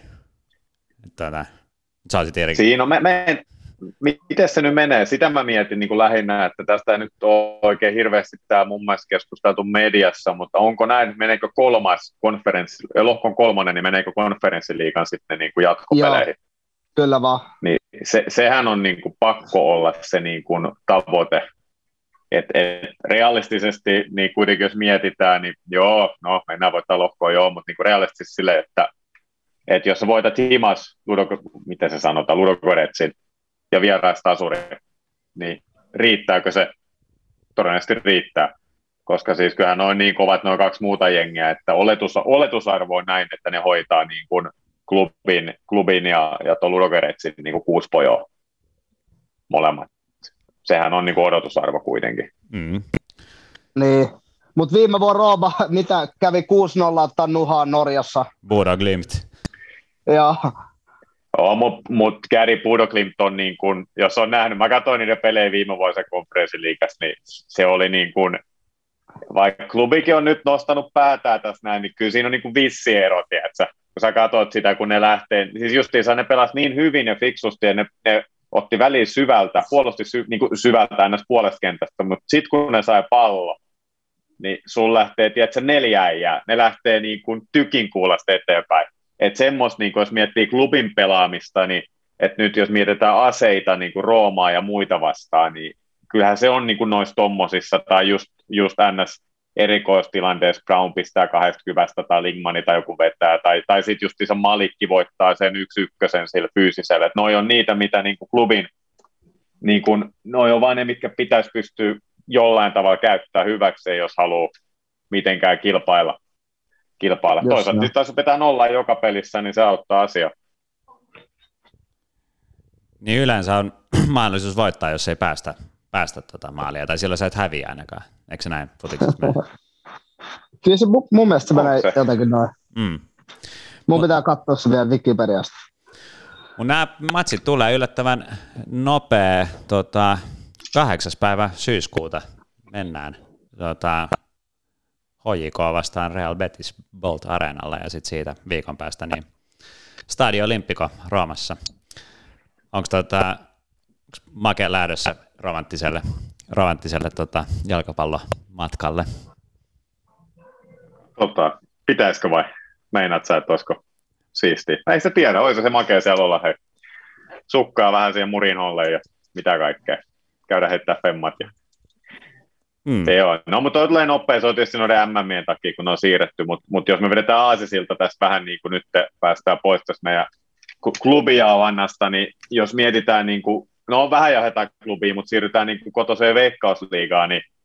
Tuota, saisit eri... Siinä on, me, me, miten se nyt menee? Sitä mä mietin niin kuin lähinnä, että tästä ei nyt ole oikein hirveästi tämä mun mielestä keskusteltu mediassa, mutta onko näin, meneekö kolmas konferenssi, lohkon kolmonen, niin meneekö konferenssiliigan sitten niin kuin jatkopeleihin? Joo, kyllä vaan. Niin se, sehän on niin kuin pakko olla se niin kuin tavoite. Et, et, realistisesti, niin kuitenkin jos mietitään, niin joo, no mennään voittaa lohkoa joo, mutta niin kuin realistisesti silleen, että et jos sä voitat himas, Ludo, miten se sanotaan, Ludogoretsin ja vieraista Asurin, niin riittääkö se? Todennäköisesti riittää, koska siis kyllähän ne on niin kovat noin kaksi muuta jengiä, että oletus, oletusarvo on näin, että ne hoitaa niin kuin klubin, klubin ja, ja tuon Ludogoretsin niin kuin kuusi pojoa molemmat. Sehän on niin kuin odotusarvo kuitenkin. Mm. Niin, mutta viime vuonna Rooma, mitä kävi kuusi nolla ottaa nuhaa Norjassa. Bodo Glimt. Joo. Joo, mutta mut Gary Bodo Glimt on niin kuin, jos on nähnyt, mä katsoin niiden pelejä viime vuosina konferenssiliigassa, niin se oli niin kuin, vaikka klubikin on nyt nostanut päätään tässä näin, niin kyllä siinä on niin kuin vissi ero, tiedätkö? Kun sä katsot sitä, kun ne lähtee, siis justiinsa ne pelasi niin hyvin ja fiksusti, ja ne, ne otti väliin syvältä, puolusti sy, niin kuin syvältä ennäs puolesta kentästä, mutta sitten kun ne sai pallo, niin sun lähtee, tiedätkö, neljä äijää, ne lähtee niin kuin tykin kuulasta eteenpäin. Että semmoista, niin jos miettii klubin pelaamista, niin että nyt jos mietitään aseita niin kuin Roomaa ja muita vastaan, niin kyllähän se on niin kuin noissa tommosissa, tai just, just ns. Erikoistilanteessa Brown pistää kahdeksankymmentä tai Lingmani tai joku vetää, tai, tai sitten just se Malikki voittaa sen yksi ykkösen sillä fyysisellä. Että noi on niitä, mitä niin kuin klubin, niin kuin, noi on vain ne, mitkä pitäisi pystyä jollain tavalla käyttää hyväkseen, jos haluaa mitenkään kilpailla. kilpailla. Toisaalta no. Jos pitää nollaa joka pelissä, niin se auttaa asiaa. Niin yleensä on mahdollisuus voittaa, jos ei päästä, päästä tota maalia, tai silloin sä et häviä ainakaan. Eikö se näin futiksessa mene? Kyllä se mun, mun mielestä se menee se jotenkin noin. Mm. Mun Mut, pitää katsoa se vielä Wikipediasta. Mun nämä matsit tulee yllättävän nopea, tota, kahdeksas päivä syyskuuta mennään tota, H J K vastaan Real Betis Bolt Arenalla ja sitten siitä viikon päästä niin Stadio Olimpico Roomassa. Onko tota, Make lähdössä romanttiselle, romanttiselle tota, jalkapallomatkalle? Tota, pitäisikö vai? Meinaat sä, että olisiko siistiä? Ei se tiedä, olisi se makea siellä olla. Hei. Sukkaa vähän siihen murin holle ja mitä kaikkea. Käydä heittää femmat. Ja... Hmm. Se on. No, mutta toi tulee nopea, se on tietysti noiden M M:ien takia, kun ne on siirretty, mutta mut jos me vedetään Aasisilta tästä vähän niin kuin nyt päästään pois tästä meidän klubijaavannasta, niin jos mietitään, niin kuin, no vähän jahetaan klubia, mutta siirrytään niin kuin kotoseen Veikkausliigaan, niin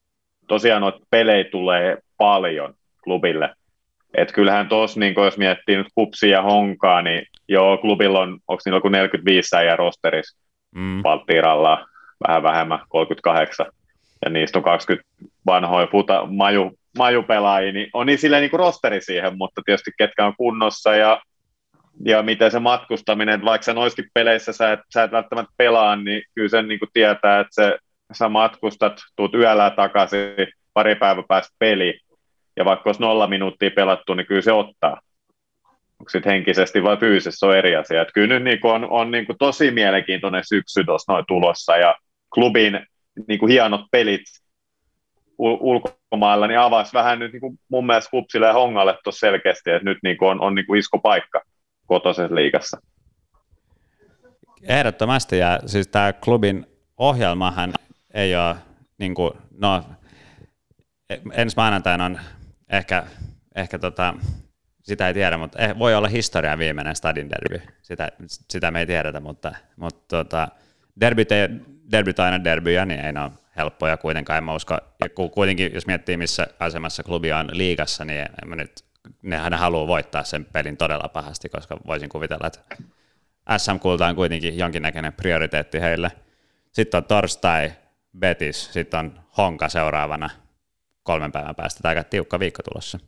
tosiaan noita pelejä tulee paljon klubille. Et kyllähän tuossa, niin jos miettii nyt Kupsia ja Honkaa, niin joo, klubilla on, onko niillä joku neljäkymmentäviisi äijää rosterissa mm. Valttiiralla, vähän vähemmän, kolmekymmentäkahdeksan, ja niistä on kaksikymmentä vanhoja puta, maju, majupelaajia, niin on niin silleen niin kuin rosteri siihen, mutta tietysti ketkä on kunnossa, ja, ja miten se matkustaminen, vaikka sä noissakin peleissä sä et, sä et välttämättä pelaa, niin kyllä sen niin kuin tietää, että se, sä matkustat, tuut yöllä takaisin, pari päivää päästä peliin, ja vaikka olisi nolla minuuttia pelattu, niin kyllä se ottaa. Onko sitten henkisesti vai fyysisesti, se on eri asia. Et kyllä nyt niinku on, on niinku tosi mielenkiintoinen syksy tuossa noin tulossa, ja klubin niinku hienot pelit ul- ulkomailla niin avasi vähän nyt niinku mun mielestä Kupsille ja Hongalle tuossa selkeästi, että nyt niinku on, on niinku isko paikka kotoisessa liigassa. Ehdottomasti, ja siis tämä klubin ohjelmahan ei ole, niinku, no ensi maanantaina on ehkä, ehkä tota, sitä ei tiedä, mutta eh, voi olla historian viimeinen stadin derby, sitä, sitä me ei tiedetä, mutta, mutta tota, derbyt, ei, derbyt aina derbyjä, niin ei ne ole helppoja kuitenkaan, en mä usko, ja kuitenkin jos miettii missä asemassa klubi on liigassa, niin en mä nyt, nehän haluaa voittaa sen pelin todella pahasti, koska voisin kuvitella, että S M-kulta on kuitenkin jonkinnäköinen prioriteetti heille. Sitten on torstai, Betis, sitten on Honka seuraavana, kolmen päivän päästä, tai aika tiukka viikko tulossa.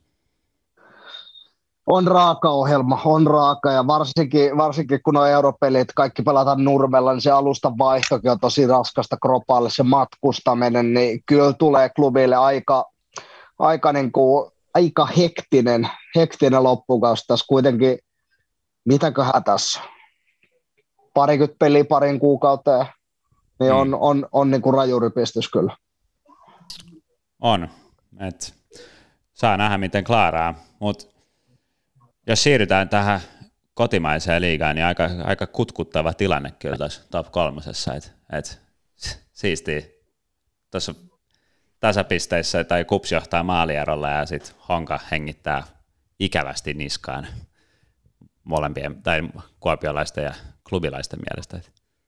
On raaka ohjelma, on raaka, ja varsinkin, varsinkin kun on europelit, kaikki pelataan Nurmella, niin se alustan vaihtokin on tosi raskasta kropalle, se matkustaminen, niin kyllä tulee klubille aika, aika, niin kuin, aika hektinen, hektinen loppukausi tässä kuitenkin, mitäköhän tässä, parikymmentä peliä parin kuukauteen, niin on, mm. on, on, on niin kuin rajuripistys kyllä. On, että saa nähdä miten klaaraa, mutta jos siirrytään tähän kotimaiseen liigaan, niin aika, aika kutkuttava tilanne kyllä tuossa top kolmosessa, että et, siistiä tuossa tasapisteissä, tai Kups johtaa maalierolla ja sitten Honka hengittää ikävästi niskaan molempien, tai kuopiolaisten ja klubilaisten mielestä.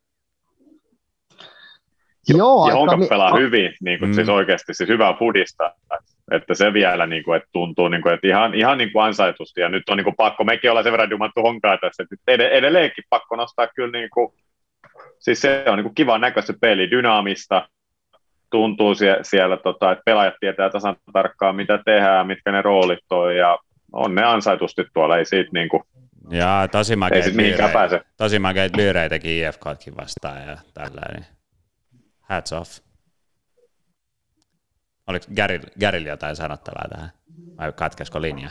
Joo, ja Honka pelaa mi- hyvin, niin kuin, mm. siis oikeasti siis hyvää fudista, että se vielä niin kuin, että tuntuu niin kuin, että ihan, ihan niin kuin ansaitusti, ja nyt on niin kuin pakko, mekin ollaan sen verran jumattu Honkaa tässä, että edelleenkin pakko nostaa kyllä, niin kuin, siis se on niin kuin kivan näköistä peli, dynaamista, tuntuu sie- siellä, tota, että pelaajat tietää tasan tarkkaan, mitä tehdään, mitkä ne roolit on, ja on ne ansaitusti tuolla, ei siitä niin kuin, ja tosi makeita byyreitäkin I F K:tkin vastaan ja tällainen. Hats off. Oliko Gary, Garylla jotain sanottavaa tähän? Vai katkesko linja?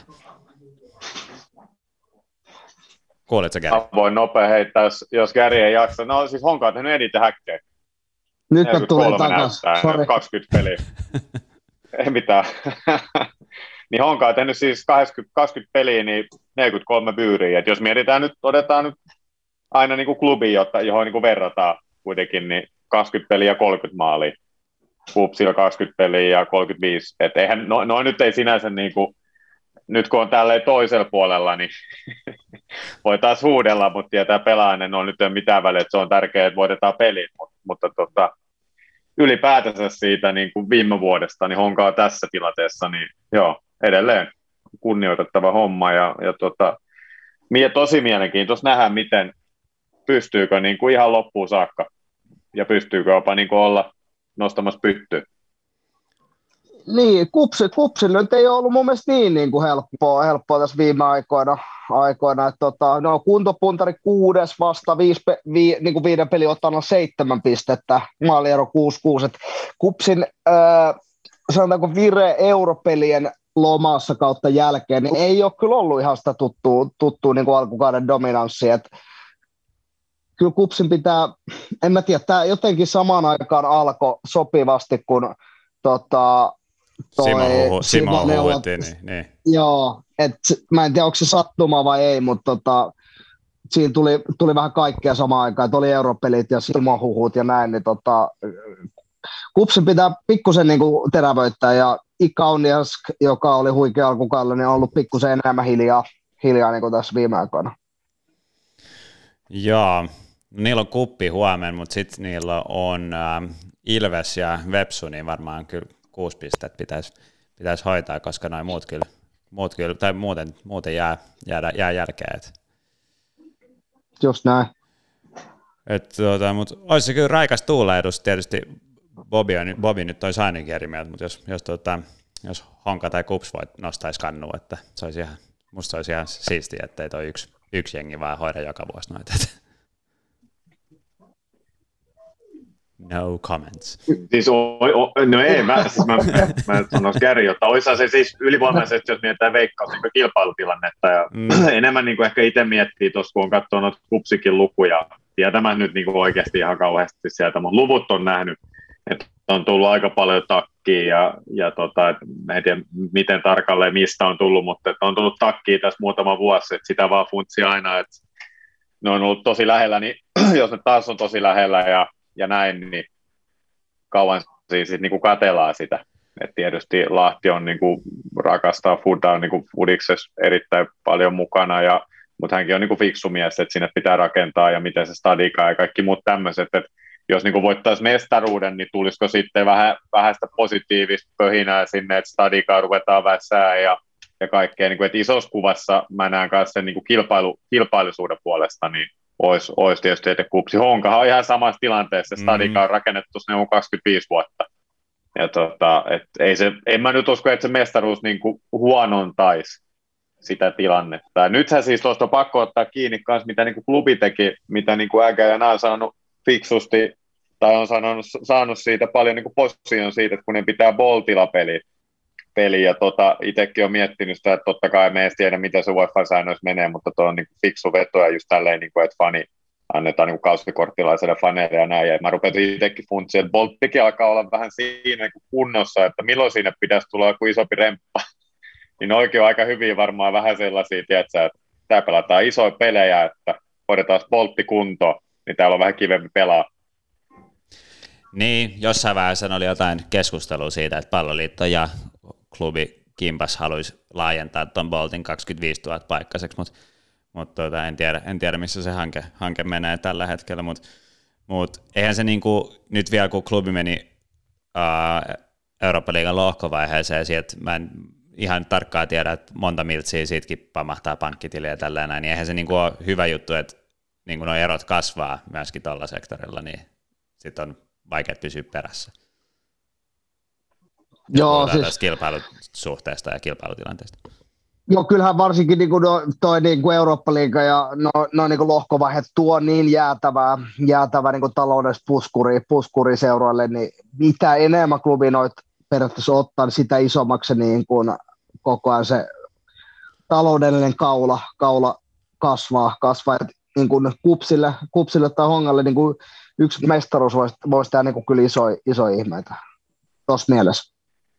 Kuulitko Gary? Voin nopea heittää, jos, jos Gary ei jaksa. No siis Honka on tehnyt eniten häkkejä. Nyt mä tulin takas. kaksikymmentä peliä. Ei mitään. Niin Honka on tehnyt siis kaksikymmentä, kaksikymmentä peliä, niin neljäkymmentäkolme byyriä. Et jos mietitään nyt, otetaan nyt aina niin kuin klubi, johon niin kuin verrataan kuitenkin, niin kaksikymmentä peliä ja kolmekymmentä maalia. Kupsilla kaksikymmentä peliä ja kolmekymmentäviisi. Et eihän, no, no nyt ei sinänsä, niin kuin, nyt kun on tälleen toisella puolella, niin voi taas huudella, mutta tietää pelaajan, no nyt ei ole mitään väliä, että se on tärkeää, että voitetaan pelit, mutta, mutta tota, ylipäätänsä siitä niin kuin viime vuodesta, niin Honka on tässä tilanteessa, niin joo, edelleen kunnioitettava homma, ja, ja tota, tosi mielenkiintoista nähdä, miten pystyykö niin kuin ihan loppuun saakka, ja pystyykö jopa niin kuin olla nostamassa pyttyä. Niin, kupsi, kupsille nyt ei ole ollut mun mielestä niin, niin kuin helppoa, helppoa tässä viime aikoina. aikoina että tota, no, kuntopuntari kuudes vasta, viisi, vi, niin kuin viiden peli ottanut seitsemän pistettä, maaliero kuusi kuusi. Kupsin, äh, sanotaanko vire europelien lomassa kautta jälkeen, niin ei ole kyllä ollut ihan sitä tuttua, tuttua niin kuin alkukauden dominanssia. Et kyllä Kupsin pitää, en mä tiedä, tämä jotenkin samaan aikaan alkoi sopivasti, kun tota, toi Simo, huhu, Simo huhutti, niin, niin. Joo, et mä en tiedä, onko se sattuma vai ei, mutta tota, siinä tuli, tuli vähän kaikkea samaan aikaan, että oli europelit ja Simo huhut ja näin, niin tota, Kupsin pitää pikkusen niinku terävöittää, ja Ikauniask, joka oli huikea alkukaudella, niin on ollut pikkusen enemmän hiljaa, hiljaa niin kuin tässä viime aikoina. Joo, niillä on kuppi huomenna, mutta sitten niillä on äh, Ilves ja Vepsu, niin varmaan kyllä kuusi pistettä pitäisi, pitäisi hoitaa, koska noin muut kyllä, muut kyllä tai muuten, muuten jää, jää, jää jälkeen. Et. Just näin. Et, tuota, mutta olisi se kyllä raikas tuulahdus, tietysti Bobby, on, Bobby nyt olisi ainakin eri mieltä, mutta jos, jos, tuota, jos Honka tai Kups voit nostaisi kannua, että se olisi ihan, musta se olisi ihan siistiä, että ei toi yksi, yksi jengi vaan hoida joka vuosi noita. No comments. Siis o, o, no ei, mä, siis mä, mä sanoisin Gary, jotta olisihan se siis ylivoimaisesti, jos mietitään Veikkaus niin kilpailutilannetta ja mm. enemmän niin kuin ehkä itse miettii tuossa, kun on katsonut noita Kupsikin lukuja, tietämään nyt niin kuin oikeasti ihan kauheasti sieltä, mutta luvut on nähnyt, että on tullut aika paljon takkia ja, ja tota, en tiedä miten tarkalleen mistä on tullut, mutta on tullut takkia tässä muutama vuosi, että sitä vaan funtsi aina, että ne on ollut tosi lähellä, niin jos ne taas on tosi lähellä ja ja näin, niin kauan siis niin kuin katellaan sitä. Et tietysti Lahti on niin kuin, rakastaa Fudaa on niin kuin Fudiksessa erittäin paljon mukana, ja, mutta hänkin on niin kuin fiksu mies, että sinne pitää rakentaa ja miten se stadikaa ja kaikki muut tämmöiset. Et jos niin kuin voittaisi mestaruuden, niin tulisiko sitten vähän, vähän sitä positiivista pöhinää sinne, että stadikaa ruvetaan väsää ja, ja kaikkea. Niin kuin, että isossa kuvassa mä näen myös sen niin kuin kilpailu, kilpailisuuden puolesta, niin Olisi, olisi tietysti, että Kupsi Honkahan on ihan samassa tilanteessa, Stadika on rakennettu sinne kaksikymmentäviisi vuotta. Ja tota, et ei se, en mä nyt usko, että se mestaruus niin kuin huonontaisi sitä tilannetta. Ja nythän siis tuosta on pakko ottaa kiinni kanssa, mitä niin kuin klubi teki, mitä niin kuin Äkäjänä on saanut fiksusti, tai on saanut, saanut siitä paljon niin kuin possion siitä, että kun ne pitää Boltilla peliä. Peli, ja tota, itsekin olen miettinyt sitä, että totta kai me ei tiedä, miten se UEFA-säännöissä menee, mutta tuo on niin fiksu veto, ja just tälleen, niin kuin, että fani annetaan niin kausikorttilaiselle faneille ja näin, ja mä rupesin itsekin funtsiin, että Bolttikin alkaa olla vähän siinä niin kunnossa, että milloin sinne pitäisi tulla joku isompi remppa, niin oikein on aika hyvin varmaan vähän sellaisia, tiedätkö, että tää pelataan isoja pelejä, että hoidetaan Boltti kuntoon, niin täällä on vähän kivempi pelaa. Niin, jossain vaiheessa oli jotain keskustelua siitä, että Palloliitto ja klubi Kimpas haluaisi laajentaa tuon Boltin kaksikymmentäviisituhatta paikkaiseksi, mutta mut tuota, en, tiedä, en tiedä, missä se hanke, hanke menee tällä hetkellä, mutta mut, eihän se niinku, nyt vielä kun klubi meni uh, Eurooppa-liigan lohkovaiheeseen, että mä en ihan tarkkaan tiedä, että monta miltsiä siitäkin pamahtaa pankkitiliä ja tällä näin, niin eihän se niinku ole hyvä juttu, että niinku nuo erot kasvaa myöskin tuolla sektorilla, niin sitten on vaikea pysyä perässä. Joo, siis kilpailusuhteesta ja kilpailutilanteesta. Joo, kyllähän varsinkin niin kuin no, toi niin kuin Eurooppa-liiga ja no, no niin kuin lohkovaiheet tuo niin jäätävää, jäätävää niin kuin taloudessa puskuri, puskuri seuroille, niin mitä enemmän klubi noit periaatteessa ottaa, niin sitä isommaksi niin kuin koko ajan se taloudellinen kaula, kaula kasvaa, kasvaa. Et niin kuin kupsille, kupsille tai Hongalle niin kuin yksi mestaruus voisi, voisi tehdä niin kuin kyllä iso, iso ihmeitä tuossa mielessä.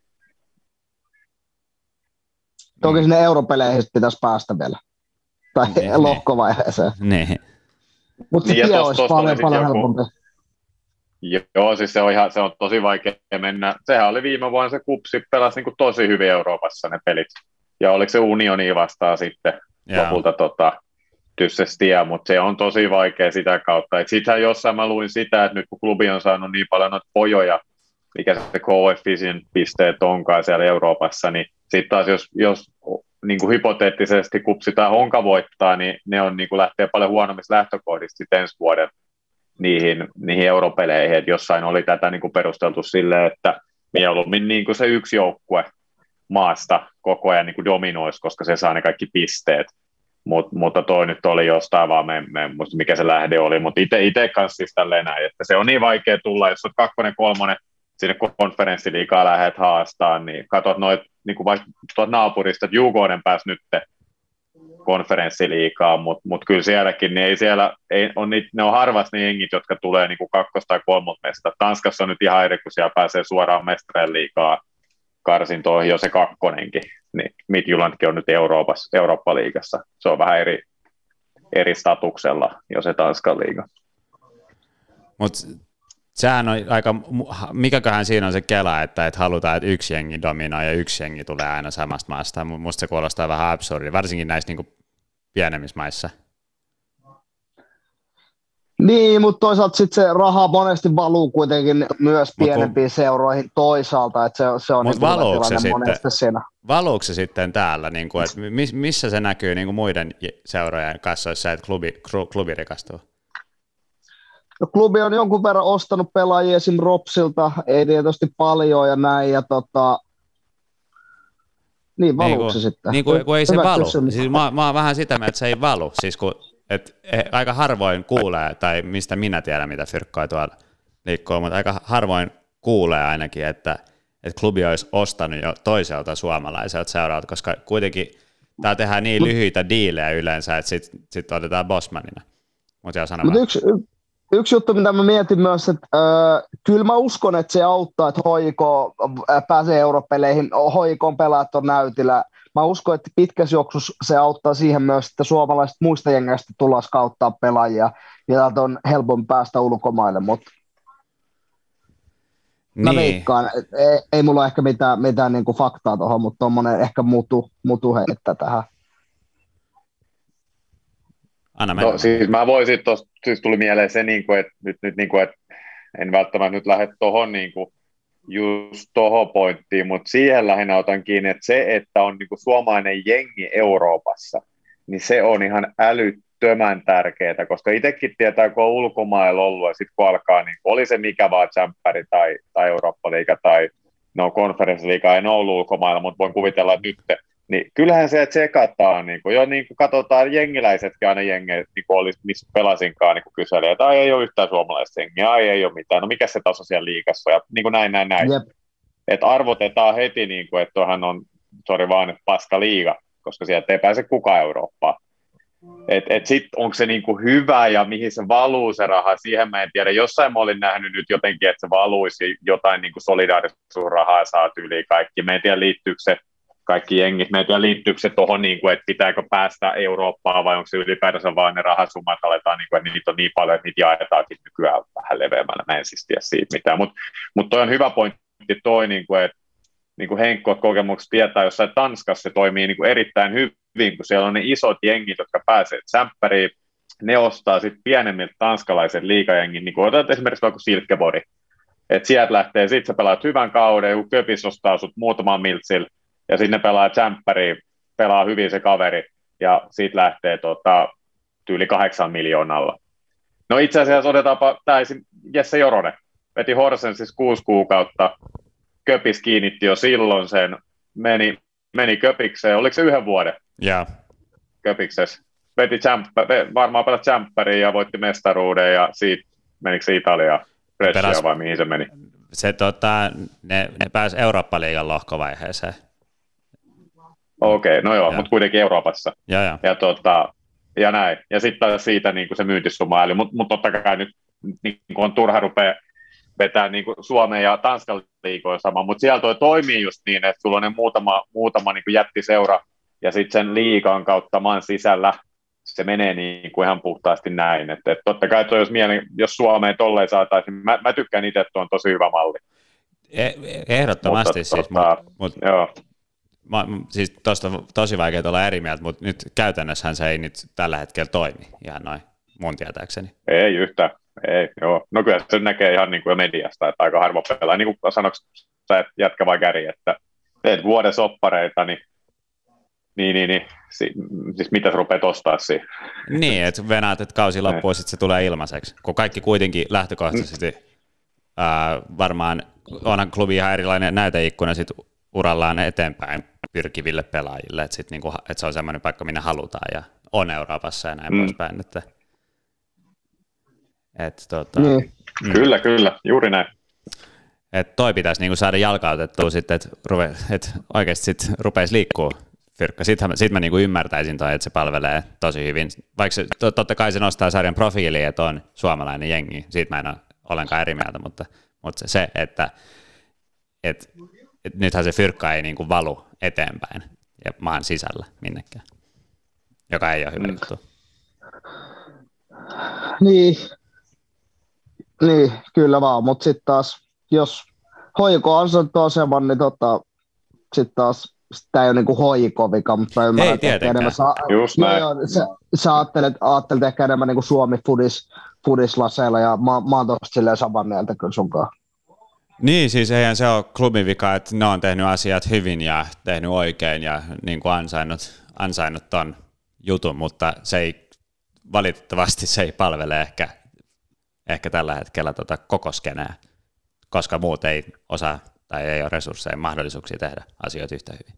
Toki sinne europeleihin pitäisi päästä vielä, tai niin, lohkovaiheeseen. Niin. Mutta se niin, tie olisi paljon, paljon joku... helpompi. Joo, siis se on, ihan, se on tosi vaikea mennä. Sehän oli viime vuonna se Kupsi, pelasi niin kuin tosi hyvin Euroopassa ne pelit. Ja oliko se Unioni vastaan sitten Jaa. lopulta tota, Tyssestiä, mutta se on tosi vaikea sitä kautta. Sittenhän jossain mä luin sitä, että nyt kun klubi on saanut niin paljon noita pojoja, mikä se coefficient pisteet onkaan siellä Euroopassa, niin sitten taas jos, jos niin kuin hypoteettisesti Kupsi tai Honka voittaa, niin ne on, niin kuin lähtee paljon huonommista lähtökohdista ensi vuoden niihin, niihin europeleihin, että jossain oli tätä niin kuin perusteltu silleen, että mieluummin niin kuin se yksi joukkue maasta koko ajan niin kuin dominoisi, koska se saa ne kaikki pisteet, Mut, mutta toi nyt oli jostain vaan, me, me, musta mikä se lähde oli, mutta itse kanssa siis tälleen näin, että se on niin vaikea tulla, jos olet kakkonen, kolmonen, sinne konferenssiliigaa lähdet haastaa, niin katsot noit, niin kuin vaikka tuot naapurista, että Jukoinen pääsi nyt konferenssiliigaan, mutta mut kyllä sielläkin, niin ei siellä, ei, on niitä, ne on harvasti ne jengit, jotka tulee niin kuin kakkos- tai kolmosmesta. Tanskassa on nyt ihan eri, kun siellä pääsee suoraan mestareen liigaa karsintoihin jo se kakkonenkin, niin Midtjyllandkin on nyt Euroopassa, Eurooppa-liigassa. Se on vähän eri, eri statuksella jo se Tanskan liiga. Mutta sehän on aika, mikäköhän siinä on se kela, että et halutaan, että yksi jengi dominoi ja yksi jengi tulee aina samasta maasta. Musta se kuulostaa vähän absurdi, varsinkin näissä niinku pienemmissä maissa. Niin, mutta toisaalta sit se raha monesti valuu kuitenkin myös pienempiin mut, seuroihin toisaalta, että se, se on niin tilanne sitten, monesti siinä. Valuuko se sitten täällä, niin kuin, että missä se näkyy niin kuin muiden seurojen kassoissa, että klubi, klubi rikastuu? No, klubi on jonkun verran ostanut pelaajia esim. Ropsilta, ei tietysti paljon ja näin, ja tota, niin valuuko niin se sitten? Niin kuin, kun ei se valu, siis mä, mä oon vähän sitä mieltä, että se ei valu, siis kun, et, aika harvoin kuulee, tai mistä minä tiedän, mitä fyrkkaa tuolla liikkuu, mutta aika harvoin kuulee ainakin, että, että klubi olisi ostanut jo toiselta suomalaiselta seuralta, koska kuitenkin tää tehdään niin lyhyitä diilejä yleensä, että sitten sit otetaan bossmanina. Mut Mut yksi, yksi juttu, mitä mä mietin myös, että äh, kyllä mä uskon, että se auttaa, että H I K äh, pääsee europeleihin, H I K:n pelaat on näytillä. Mä uskon, että pitkässä juoksussa se auttaa siihen myös, että suomalaiset muista jengeistä tullaan skauttaa pelaajia, ja täältä on helpompi päästä ulkomaille, mutta niin. Mä veikkaan, ei, ei mulla ehkä mitään, mitään niin kuin faktaa tuohon, mutta tuommoinen ehkä mutu, mutu heittää tähän. Anna mennä. No, siis mä voisin tuossa, siis tuli mieleen se, niin kuin, että, nyt, nyt, niin kuin, että en välttämättä nyt lähde tuohon niin kuin, just tuohon pointtiin, mutta siihen lähinnä otan kiinni, että se, että on niin kuin suomalainen jengi Euroopassa, niin se on ihan älyttömän tärkeää, koska itsekin tietää, kun on ulkomailla ollut, ja sitten kun alkaa, niin oli se mikä vaan Champions tai, tai Eurooppa-liiga tai no konferenssiliiga, en ollut ulkomailla, mutta voin kuvitella, että nyt, niin kyllähän se tsekataan, niin kuin, jo niin kuin katsotaan jengiläisetkin aina jengejä, niin kuin olisi, missä pelasinkaan, niin kuin kyseli, että ai ei ole yhtään suomalaista jengiä, ai ei ole mitään, no mikä se taso siellä liigassa, ja niin kuin näin, näin, näin. Yep. Että arvotetaan heti, niin kuin, että tuohan on, sori vaan, että paska liiga, koska sieltä ei pääse kukaan Eurooppaan. Että et sitten onko se niinku hyvä ja mihin se valuu se raha, siihen mä en tiedä. Jossain mä olin nähnyt nyt jotenkin, että se valuisi jotain niinku solidaarisuusrahaa saa yli kaikki. Mä en tiedä liittyykö se kaikki jengit, mä en tiedä liittyykö se tuohon, niinku, että pitääkö päästä Eurooppaan vai onko se ylipäätänsä vaan ne rahasummat aletaan, niinku, että niitä on niin paljon, että niitä jaetaankin nykyään vähän leveämmällä. Mä en siis tiedä siitä mitään, mutta mut toi on hyvä pointti toi, niinku, että niinku Henkko kokemukset tietää, jossain Tanskassa se toimii niinku erittäin hyvin, kun siellä on ne isot jengit, jotka pääsee tsemppäriin, ne ostaa sitten pienemmiltä tanskalaiset liigajengin, niin kuin otat esimerkiksi vaikka Silkeborg, että sieltä lähtee, sit sä pelaat hyvän kauden, kun Köpis ostaa sut muutaman miltsillä, ja sinne pelaa tsemppäriin, pelaa hyvin se kaveri, ja siitä lähtee tota, tyyli kahdeksan miljoonalla. No itse asiassa otetaanpa tämä Jesse Joronen, veti Horsen siis kuusi kuukautta, Köpis kiinnitti jo silloin sen, meni, meni Köpikseen, oliko se yhden vuoden? Yeah. Köpiksessä. Veti tsämppä, varmaan pelasi tsemppäriin ja voitti mestaruuden ja siitä menikö se Italiaan, Brescia vai mihin se meni? Se, tota, ne, ne pääsi Eurooppa-liigan lohkovaiheeseen. Okei, okay, no joo, mutta kuitenkin Euroopassa. Ja, ja. Ja, tota, ja näin. Ja sitten siitä niin se myyntisumma, eli mutta mut totta kai nyt niin on turha rupea vetää niin kuin Suomen ja Tanskan liigoja sama, mutta siellä toi toimii just niin, että sulla on ne muutama, muutama niin kuin jättiseura, ja sitten sen liigan kautta maan sisällä se menee niin kuin ihan puhtaasti näin. Että et totta kai toi, jos, mieli, jos Suomeen tolleen saataisiin, mä, mä tykkään itse, että tuo on tosi hyvä malli. E- ehdottomasti mutta, siis. Tota, mut, mut, joo. Mä, siis tosta tosi vaikea olla eri mieltä, mutta nyt käytännössähän se ei nyt tällä hetkellä toimi ihan noin mun tietääkseni. Ei yhtään. Ei, joo. No kyllä se näkee ihan niin kuin mediasta, että aika harva pelaa. Niin kuin sanoksi sä, että jätkä vai käri, että teet vuoden soppareita, niin, niin, niin, niin si, siis mitä sä rupeat ostaa siihen? Niin, että venaat, että kausi loppuu, sitten se tulee ilmaiseksi. Kun kaikki kuitenkin lähtökohtaisesti mm. ää, varmaan onhan klubi ihan erilainen näyteikkuna sit urallaan eteenpäin pyrkiville pelaajille, että, sit niinku, että se on semmoinen paikka, minne halutaan ja on Euroopassa ja näin mm. poispäin. Että Et, tota, niin. mm. Kyllä, kyllä, juuri näin. Et toi pitäisi niinku saada jalkautettua sitten, että et oikeasti sit rupeisi liikkuu fyrkkä. Sitten sit mä niinku ymmärtäisin toi, että se palvelee tosi hyvin. Vaikka se, totta kai se nostaa sarjan profiiliin, että on suomalainen jengi. Siitä mä en ole ollenkaan eri mieltä, mutta, mutta se, että et, et nythän se fyrkka ei niinku valu eteenpäin ja maan sisällä minnekään, joka ei ole hyvä juttu. Niin. Niin, kyllä vaan, mutta sitten taas, jos hoiko ansaittoo aseman, niin tota, sitten taas, tämä ei ole niinku hoiko vika, mutta mä ymmärrän, ei tietenkään. Saa, just näin. Joo, se, sä ajattelet, ajattelet ehkä enemmän niin kuin Suomi fudis, fudislaseilla, ja mä, mä oon tosta silleen samaa mieltä kyllä sunkaan. Niin, siis eihän se ole klubin vika, että ne on tehnyt asiat hyvin ja tehnyt oikein ja niin kuin ansainnut, ansainnut ton jutun, mutta se ei, valitettavasti se ei palvele ehkä, ehkä tällä hetkellä tota koko skeneä, koska muut ei osaa tai ei ole resursseja mahdollisuuksia tehdä asioita yhtä hyvin.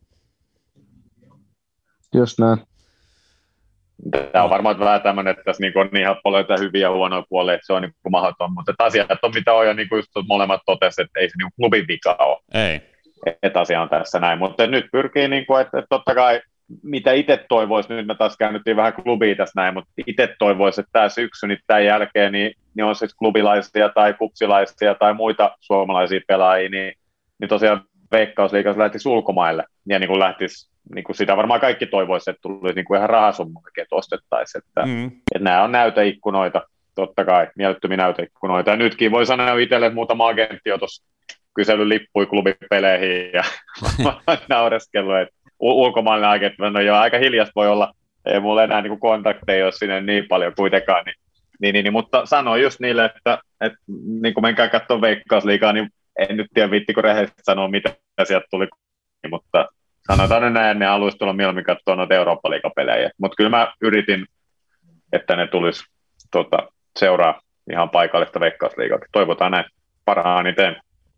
Just näin. Tämä on varmaan vähän tämmöinen, että tässä niin on niin helppo löytää hyviä ja huonoja puolia, että se on niin kuin mahdoton, mutta asiat on mitä on, ja niin kuin just molemmat totesivat, että ei se niin kuin klubin vika ole. Ei. Että asia on tässä näin, mutta nyt pyrkii, niin kuin, että, että totta kai mitä itse toivoisi, nyt me taas käännyttiin vähän klubia tässä näin, mutta itse toivoisi, että tämä syksy, niin tämän jälkeen, niin, niin on siis klubilaisia tai kupsilaisia tai muita suomalaisia pelaajia, niin, niin tosiaan Veikkausliigassa lähtisi ulkomaille, ja niin kuin lähtisi, niin kuin sitä varmaan kaikki toivoisi, että tulisi niin kuin ihan rahasummakin, että ostettaisiin, että, mm. että nämä on näyteikkunoita, totta kai, mielettömiä näyteikkunoita, ja nytkin voi sanoa itselle, että muutama agentti on tuossa kysellyt lippuja klubipeleihin, ja naureskellut, että ulkomaille agentti, no joo, aika hiljasta voi olla, ei mulla enää niin kontakteja ole sinne niin paljon kuitenkaan, niin, niin, niin, niin mutta sanoin just niille, että, että niin kuin menkää katsomaan Veikkausliigaa, niin en nyt tiedä viittikö rehellisesti sanoa, mitä sieltä tuli, mutta sanotaan nyt näin, että ne haluaisi tulla mieluummin katsoa noita Eurooppa-liigapelejä, mutta kyllä mä yritin, että ne tulisi tota, seuraa ihan paikallista Veikkausliigaa, toivotaan näin, parhaani teen.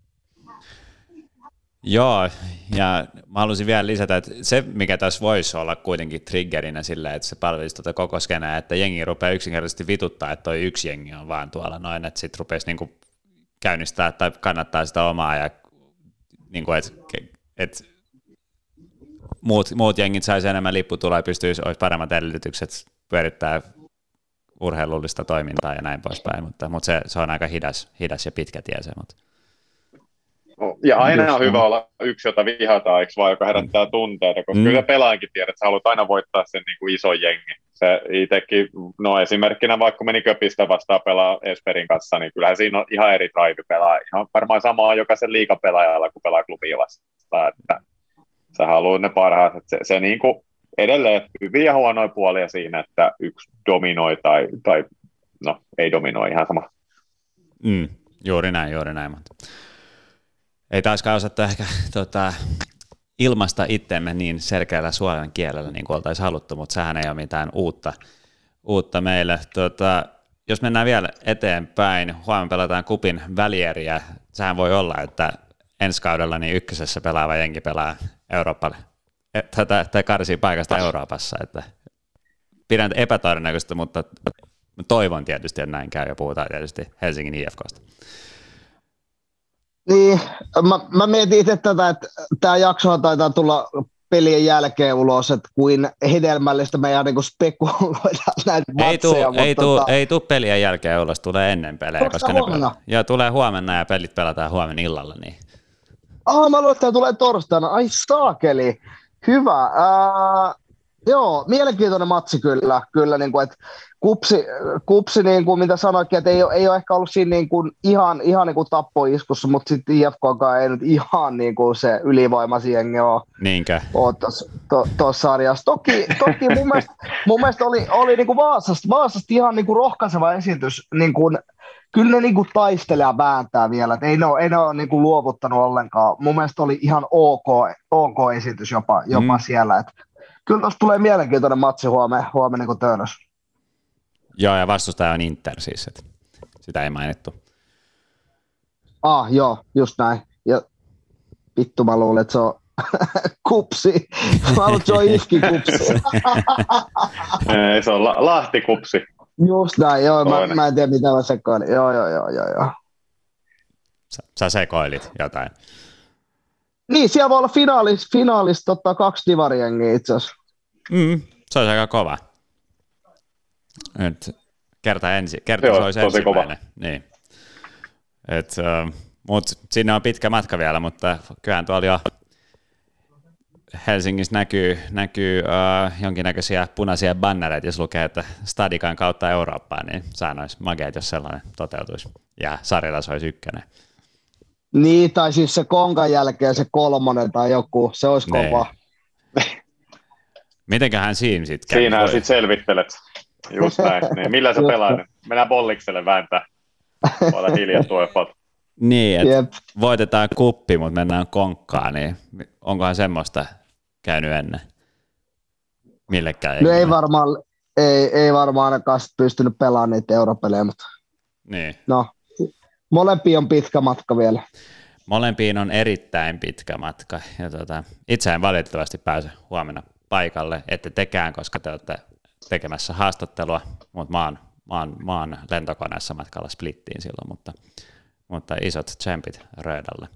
Joo, ja mä haluaisin vielä lisätä, että se, mikä tässä voisi olla kuitenkin triggerinä sillä, että se palvelisi tuota koko skenää, että jengi rupeaa yksinkertaisesti vituttaa, että toi yksi jengi on vaan tuolla noin, että sitten rupeaisi niinku käynnistää tai kannattaa sitä omaa, ja niinku, että et, muut, muut jengit saisi enemmän lipputuloa ja pystyisi, olisi paremmat edellytykset pyörittää urheilullista toimintaa ja näin poispäin, mutta, mutta se, se on aika hidas, hidas ja pitkä tie se, mutta ja aina on hyvä olla yksi, jota vihataan, eikö vaan, joka herättää tunteita, koska mm. kyllä pelaajankin tiedät, että sä haluat aina voittaa sen niin kuin ison jengi. Se itsekin, no esimerkkinä vaikka meni Köpistä vastaan pelaa Esperin kanssa, niin kyllähän siinä on ihan eri drive pelaa. Ihan varmaan samaa jokaisen liigapelaajalla, kun pelaa klubia vastaan, että sä haluat ne parhaat. Että se, se niin kuin edelleen hyviä ja huonoja puolia siinä, että yksi dominoi tai, tai no ei dominoi, ihan sama. Mm, juuri näin, juuri näin. Mutta ei taaskaan osattu ehkä tota, ilmaista itsemme niin selkeällä suomen kielellä niin kuin oltaisiin haluttu, mutta sehän ei ole mitään uutta, uutta meille. Tota, jos mennään vielä eteenpäin, huomenna pelataan kupin välieriä. Sehän voi olla, että ensi kaudella niin ykkösessä pelaava jengi pelaa Euroopalle, tai, tai karsii paikasta Euroopassa. Että pidän epätodennäköistä, mutta toivon tietysti, että näin käy, ja puhutaan tietysti Helsingin I F K:sta. Niin, mä, mä mietin itse tätä, että tämä jakso taitaa tulla pelien jälkeen ulos, että kuin hedelmällistä meidän niin spekuloida näitä ei matseja. Tuu, ei, tota... tuu, ei tule pelien jälkeen ulos, tulee ennen pelejä. Onko koska huomenna? Ne, joo, tulee huomenna ja pelit pelataan huomenna illalla. Niin. Ah, mä luulen, että tämä tulee torstaina. Ai saakeli, hyvä. Ää, joo, mielenkiintoinen matsi kyllä, kyllä niin kuin, että Kupsi, kupsi niin kuin mitä sanoitkin, että ei ole, ei ole ehkä ollut siinä niin kuin ihan, ihan niin kuin tappoiskussa, mutta sitten I F K:kaan ei nyt ihan niin kuin se ylivoimasi jengi ole, ole tuossa sarjassa. Toki, toki mun, mielestä, mun mielestä oli, oli niin kuin Vaasasta, Vaasasta ihan niin kuin rohkaiseva esitys. Niin kuin, kyllä ne niin kuin taistelee ja vääntää vielä, että ei ne ole, ei ne ole niin kuin luovuttanut ollenkaan. Mun mielestä oli ihan ok, ok esitys jopa, jopa mm. siellä. Että kyllä tuossa tulee mielenkiintoinen matsi huomenna huomen, niin kuin Töölössä. Joo, ja vastustaja on Inter siis, että sitä ei mainittu. Ah, joo, just näin. Ja vittu mä luulen, että se on kupsi. Mä luulen, että se on Ifki kupsi. Ei, se on la- Lahti kupsi. Just näin, joo, mä, mä en tiedä mitä mä sekoilin. Joo, joo, joo, joo, joo. Sä, sä sekoilit jotain. Niin, siellä voi olla finaalis, finaalis tota, kaksi divarijengiä itse asiassa. Mm, se olisi aika kova. Nyt kerta ensi, kerta Joo, se olisi ensimmäinen. Niin. Et, uh, mut sinne on pitkä matka vielä, mutta kyllähän tuolla jo Helsingissä näkyy, näkyy uh, jonkinnäköisiä punaisia bannereita, jos lukee, että Stadikan kautta Eurooppaan, niin sehän olisi mageet, jos sellainen toteutuisi. Ja sarjataso olisi ykkönen. Niin, tai siis se Konkan jälkeen se kolmonen tai joku, se olisi kova. Mitenköhän siinä sitten käy? Siinähän sitten selvittelet. Just näin. Niin, millä sä pelaat nyt? Mennään bollikselle vääntää. Ota hiljaa tuefot. Niin, että voitetaan kuppi, mutta mennään konkkaan, niin onkohan semmoista käynyt ennen? Millekään ei. No ei varmaan, ei, ei varmaan ainakaan pystynyt pelaamaan niitä europelejä, mutta niin. No, molempiin on pitkä matka vielä. Molempiin on erittäin pitkä matka. Ja tota, itse en valitettavasti pääse huomenna paikalle, ette tekään, koska te olette tekemässä haastattelua, mutta mä oon, mä oon, mä oon lentokoneessa matkalla Splittiin silloin, mutta, mutta isot tsempit Röödalle.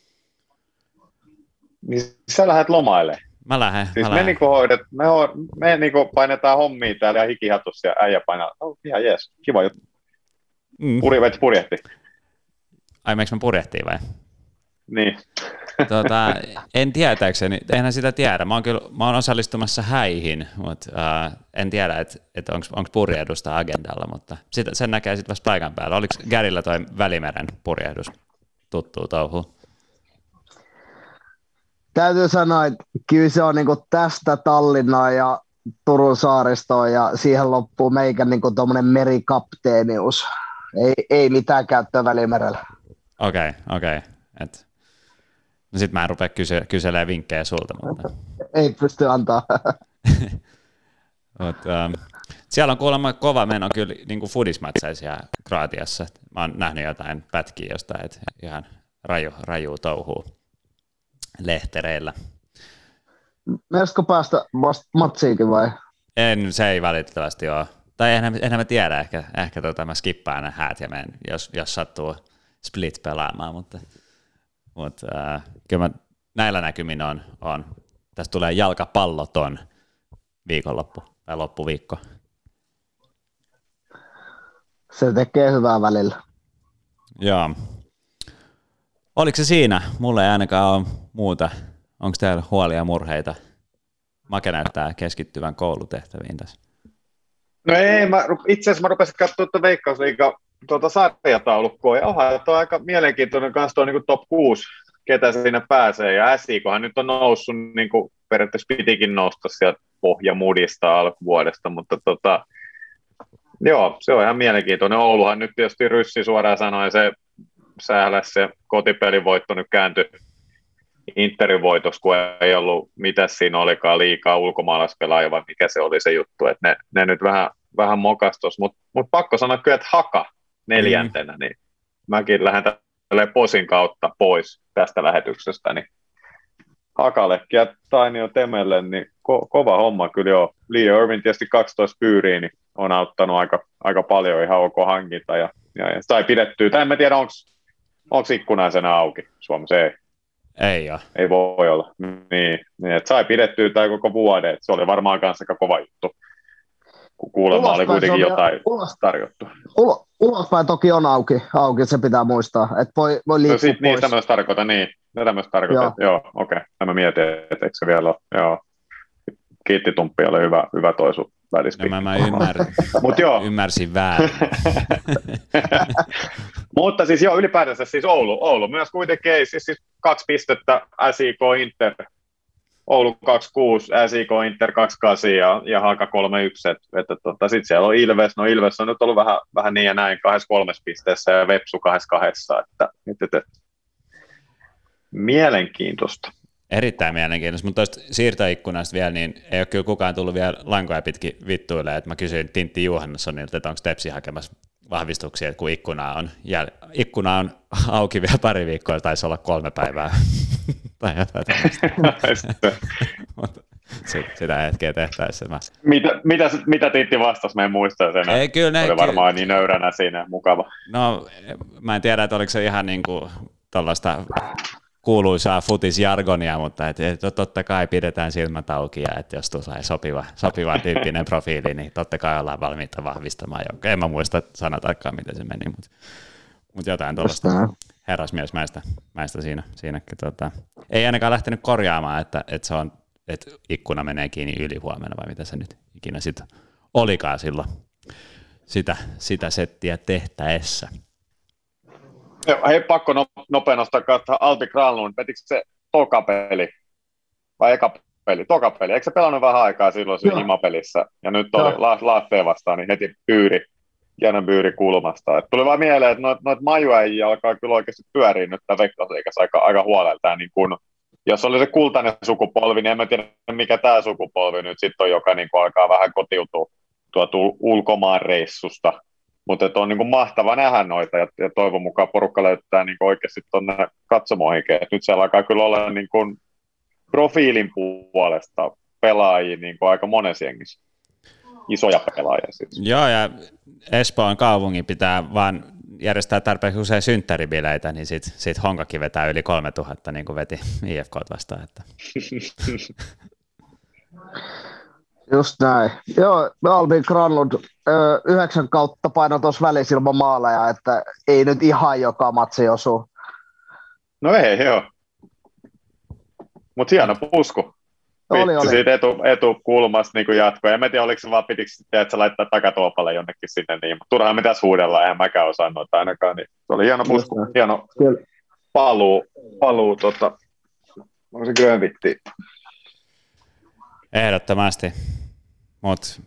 Niin sä lähdet lomaille. Mä lähden. Siis mä me, lähden. niinku hoidet, me, ho, me niinku painetaan hommia täällä ja hikihatussa ja äijä painaa. Oh, ihan jees, kiva juttu. Mm. Puri, veti purjehti. Ai meikö me purjehtiin vai? Niin. Tota, en tietääkseni, enhän sitä tiedä. Mä oon, kyllä, mä oon osallistumassa häihin, mutta uh, en tiedä, että et onko purjehdusta agendalla, mutta sit, sen näkee sitten vasta paikan päällä. Oliko Gärillä toi Välimeren purjehdus tuttuu touhuun? Täytyy sanoa, että kyllä se on niinku tästä Tallinnaan ja Turun saaristoon ja siihen loppuu meikän niinku tuommoinen merikapteenius. Ei, ei mitään käyttöä Välimerellä. Okei, okay, okei. Okay. No sit mä en rupea kysy- kyselemään vinkkejä sulta, mutta... Ei pysty antaa. Mut, um, siellä on kuulemma kova meno kyllä niin kuin foodismatseja Kroatiassa. Mä oon nähnyt jotain pätkiä jostain, että ihan raju, raju touhuu lehtereillä. Menesikö päästä matsiinkin vai? En, se ei valitettavasti ole. Tai enhän, enhän mä tiedä, ehkä, ehkä tota, mä skippaan ne häät ja menen, jos, jos sattuu split pelaamaan, mutta, mutta äh, kyllä mä näillä näkymin on, on. Tästä tulee jalkapalloton viikonloppu tai loppuviikko. Se tekee hyvää välillä. Joo. Oliko se siinä? Mulla ei ainakaan ole muuta. Onko täällä huolia ja murheita? Make näyttää keskittyvän koulutehtäviin tässä. No ei, mä, itse asiassa mä rupesin katsoa tuota Veikkausliigan tuota sarjataulukkoa, ja onhan tuo aika mielenkiintoinen kanssa tuo niin top kuusi, ketä siinä pääsee, ja S I K:han nyt on noussut, niin kuin periaatteessa pitikin nousta sieltä pohjamudista alkuvuodesta, mutta tota, joo, se on ihan mielenkiintoinen. Ouluhan nyt tietysti ryssi suoraan sanoen, se sähläs se kotipelivoitto nyt kääntyi Interin voitoksi, kun ei ollut, mitä siinä olikaan liikaa ulkomaalaispelaajia, vai mikä se oli se juttu, että ne, ne nyt vähän, vähän mokastos, mutta mut pakko sanoa kyllä, että Haka neljäntenä, mm. niin mäkin lähden tälleen posin kautta pois tästä lähetyksestä, niin Hakalle ja Tainio Temelle, niin ko- kova homma kyllä joo. Lee Irvin tietysti kaksitoista pyyriä, niin on auttanut aika, aika paljon ihan ok hankinta, ja, ja, ja sai pidettyä, tai en mä tiedä, onko ikkunaisena auki Suomessa, ei. Ei ole. Ei voi olla. Niin, niin että sai pidettyä tämä koko vuoden, että se oli varmaan kanssa aika kova juttu, kun kuulemma oli kuitenkin jotain ulos, tarjottu. Ulo, ulospäin toki on auki, auki, se pitää muistaa, että voi, voi liikkua no sit, pois. Niin, tämmöistä tarkoita, niin. Tämmöistä tarkoita, joo, joo okei. Okay. Mä mietin, että eikö se vielä ole, joo. Kiitti Tumppi, oli hyvä, hyvä toisu välispikki. No, mä, mä ymmärrin, Mut joo. ymmärsin väärin. Mutta siis joo, ylipäätänsä siis Oulu, Oulu myös kuitenkin ei, siis, siis kaksi pistettä S I K Inter, Oulu kaksi kuusi, S I K Inter kaksi kahdeksan ja, ja Haka kolme yksi, että, että tota, sitten siellä on Ilves, no Ilves on nyt ollut vähän, vähän niin ja näin kahdessa kolmessa pisteessä ja Vepsu kahdessa kahdessa, että, että, että mielenkiintoista. Erittäin mielenkiintoista, mutta tuosta siirtoikkunasta vielä, niin ei ole kyllä kukaan tullut vielä lankoja pitkin vittuille, että mä kysyin Tintti Johanssonilta, että onko Tepsi hakemassa vahvistuksia, että kun ikkuna on, jäl- ikkuna on auki vielä pari viikkoa, taisi olla kolme päivää tai jotain tällaista. Sitä hetkeä tehtäessä. Mä... Mitä, mitä, mitä Tintti vastasi, mä en muista sen. Ei, kyllä ne, oli varmaan niin nöyränä siinä, mukava. No, mä en tiedä, että oliko se ihan niin kuin tuollaista kuuluisaa futisjargonia, mutta et, et, totta kai pidetään silmät auki, ja että jos tulee sopiva, sopiva tyyppinen profiili, niin totta kai ollaan valmiita vahvistamaan. En mä muista sanatarkkaan, miten se meni, mutta, mutta jotain tuollaista herrasmiesmäistä mäistä siinä, siinäkin. Tota, ei ainakaan lähtenyt korjaamaan, että, että, se on, että ikkuna menee kiinni yli huomenna, vai mitä se nyt ikinä sitten olikaan silloin sitä, sitä settiä tehtäessä. Hei, pakko nopea nostaa katsoa Alpi Granlund, vetikö se toka peli vai eka peli, toka peli. Eikö sä pelannut vähän aikaa silloin siinä Imapelissä? Ja nyt oli La- Lahteen vastaan, niin heti pyyri, hieno pyyri kulmasta. Et tuli vaan mieleen, että noit, noit majuäjiä alkaa kyllä oikeasti pyöriä nyt tämän Veikkausliigassa aika, aika huoleltaan. Niin kun, jos oli se kultainen sukupolvi, niin en mä tiedä, mikä tämä sukupolvi nyt sitten on, joka niin alkaa vähän kotiutua tuolta ulkomaan reissusta. Mutta on niin mahtava nähdä noita, ja, ja toivon mukaan porukka löytää niin oikeasti tuonne katsomoihin. Nyt siellä alkaa kyllä olla niin kuin profiilin puolesta pelaajia niin kuin aika monessa jengissä. Isoja pelaajia siis. Joo, ja Espoon kaupungin pitää vaan järjestää tarpeeksi usein synttäribileitä, niin sitten sit Honkakin vetää yli kolmetuhatta, niin kuin veti I F K vastaan. Että. Just näin. Joo, Albin Granlund yhdeksän kautta paino tuossa välissä ilman maaleja, että ei nyt ihan joka matsi osu. No ei, joo. Mutta hieno pusku. Oli, oli. Siitä etu, etukulmasta niin jatkoi. En tiedä, oliko se vaan pitikö että sä laittaa takatuopalle jonnekin sinne. Niin. Turhaan mitäs huudella, eihän mäkään osaa noita ainakaan. Niin. Se oli hieno pusku, Just hieno kyllä. paluu. paluu tota. Onko se Grönvitti? Ehdottomasti. Mut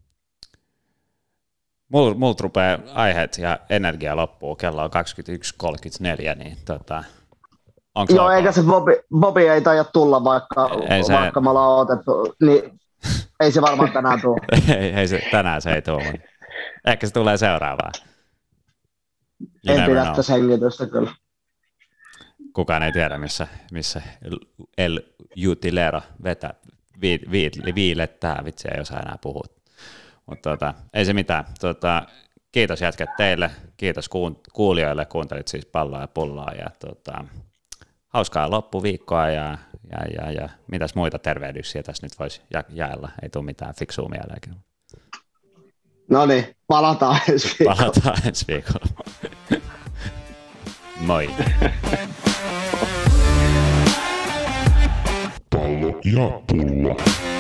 mulla mul rupeaa aiheet ja energia loppuu. Kello on kaksikymmentäyksi kolmekymmentäneljä, niin tota, onko Joo, eikä se Bobi, Bobi ei taida tulla, vaikka, ei se... vaikka me ollaan otettu, niin ei se varmaan tänään tule. ei, ei se, tänään se ei tule. Ehkä se tulee seuraavaan. You en pidä tässä hengitystä kyllä. Kukaan ei tiedä, missä, missä El Jutilero vetää. Vi, vi, viilettää, vitsi ei osaa enää puhua. Mutta tota, ei se mitään. Tota, kiitos jätkät teille, kiitos kuun, kuulijoille, kuuntelit siis Palloa ja Pulloa ja tota, hauskaa loppuviikkoa ja, ja, ja, ja mitäs muita tervehdyksiä tässä nyt voisi ja, jaella, ei tule mitään fiksua mieleenkin. No niin, palataan ensi viikolla. Palataan ensi viikolla. Moi. Pallo ja Pullo.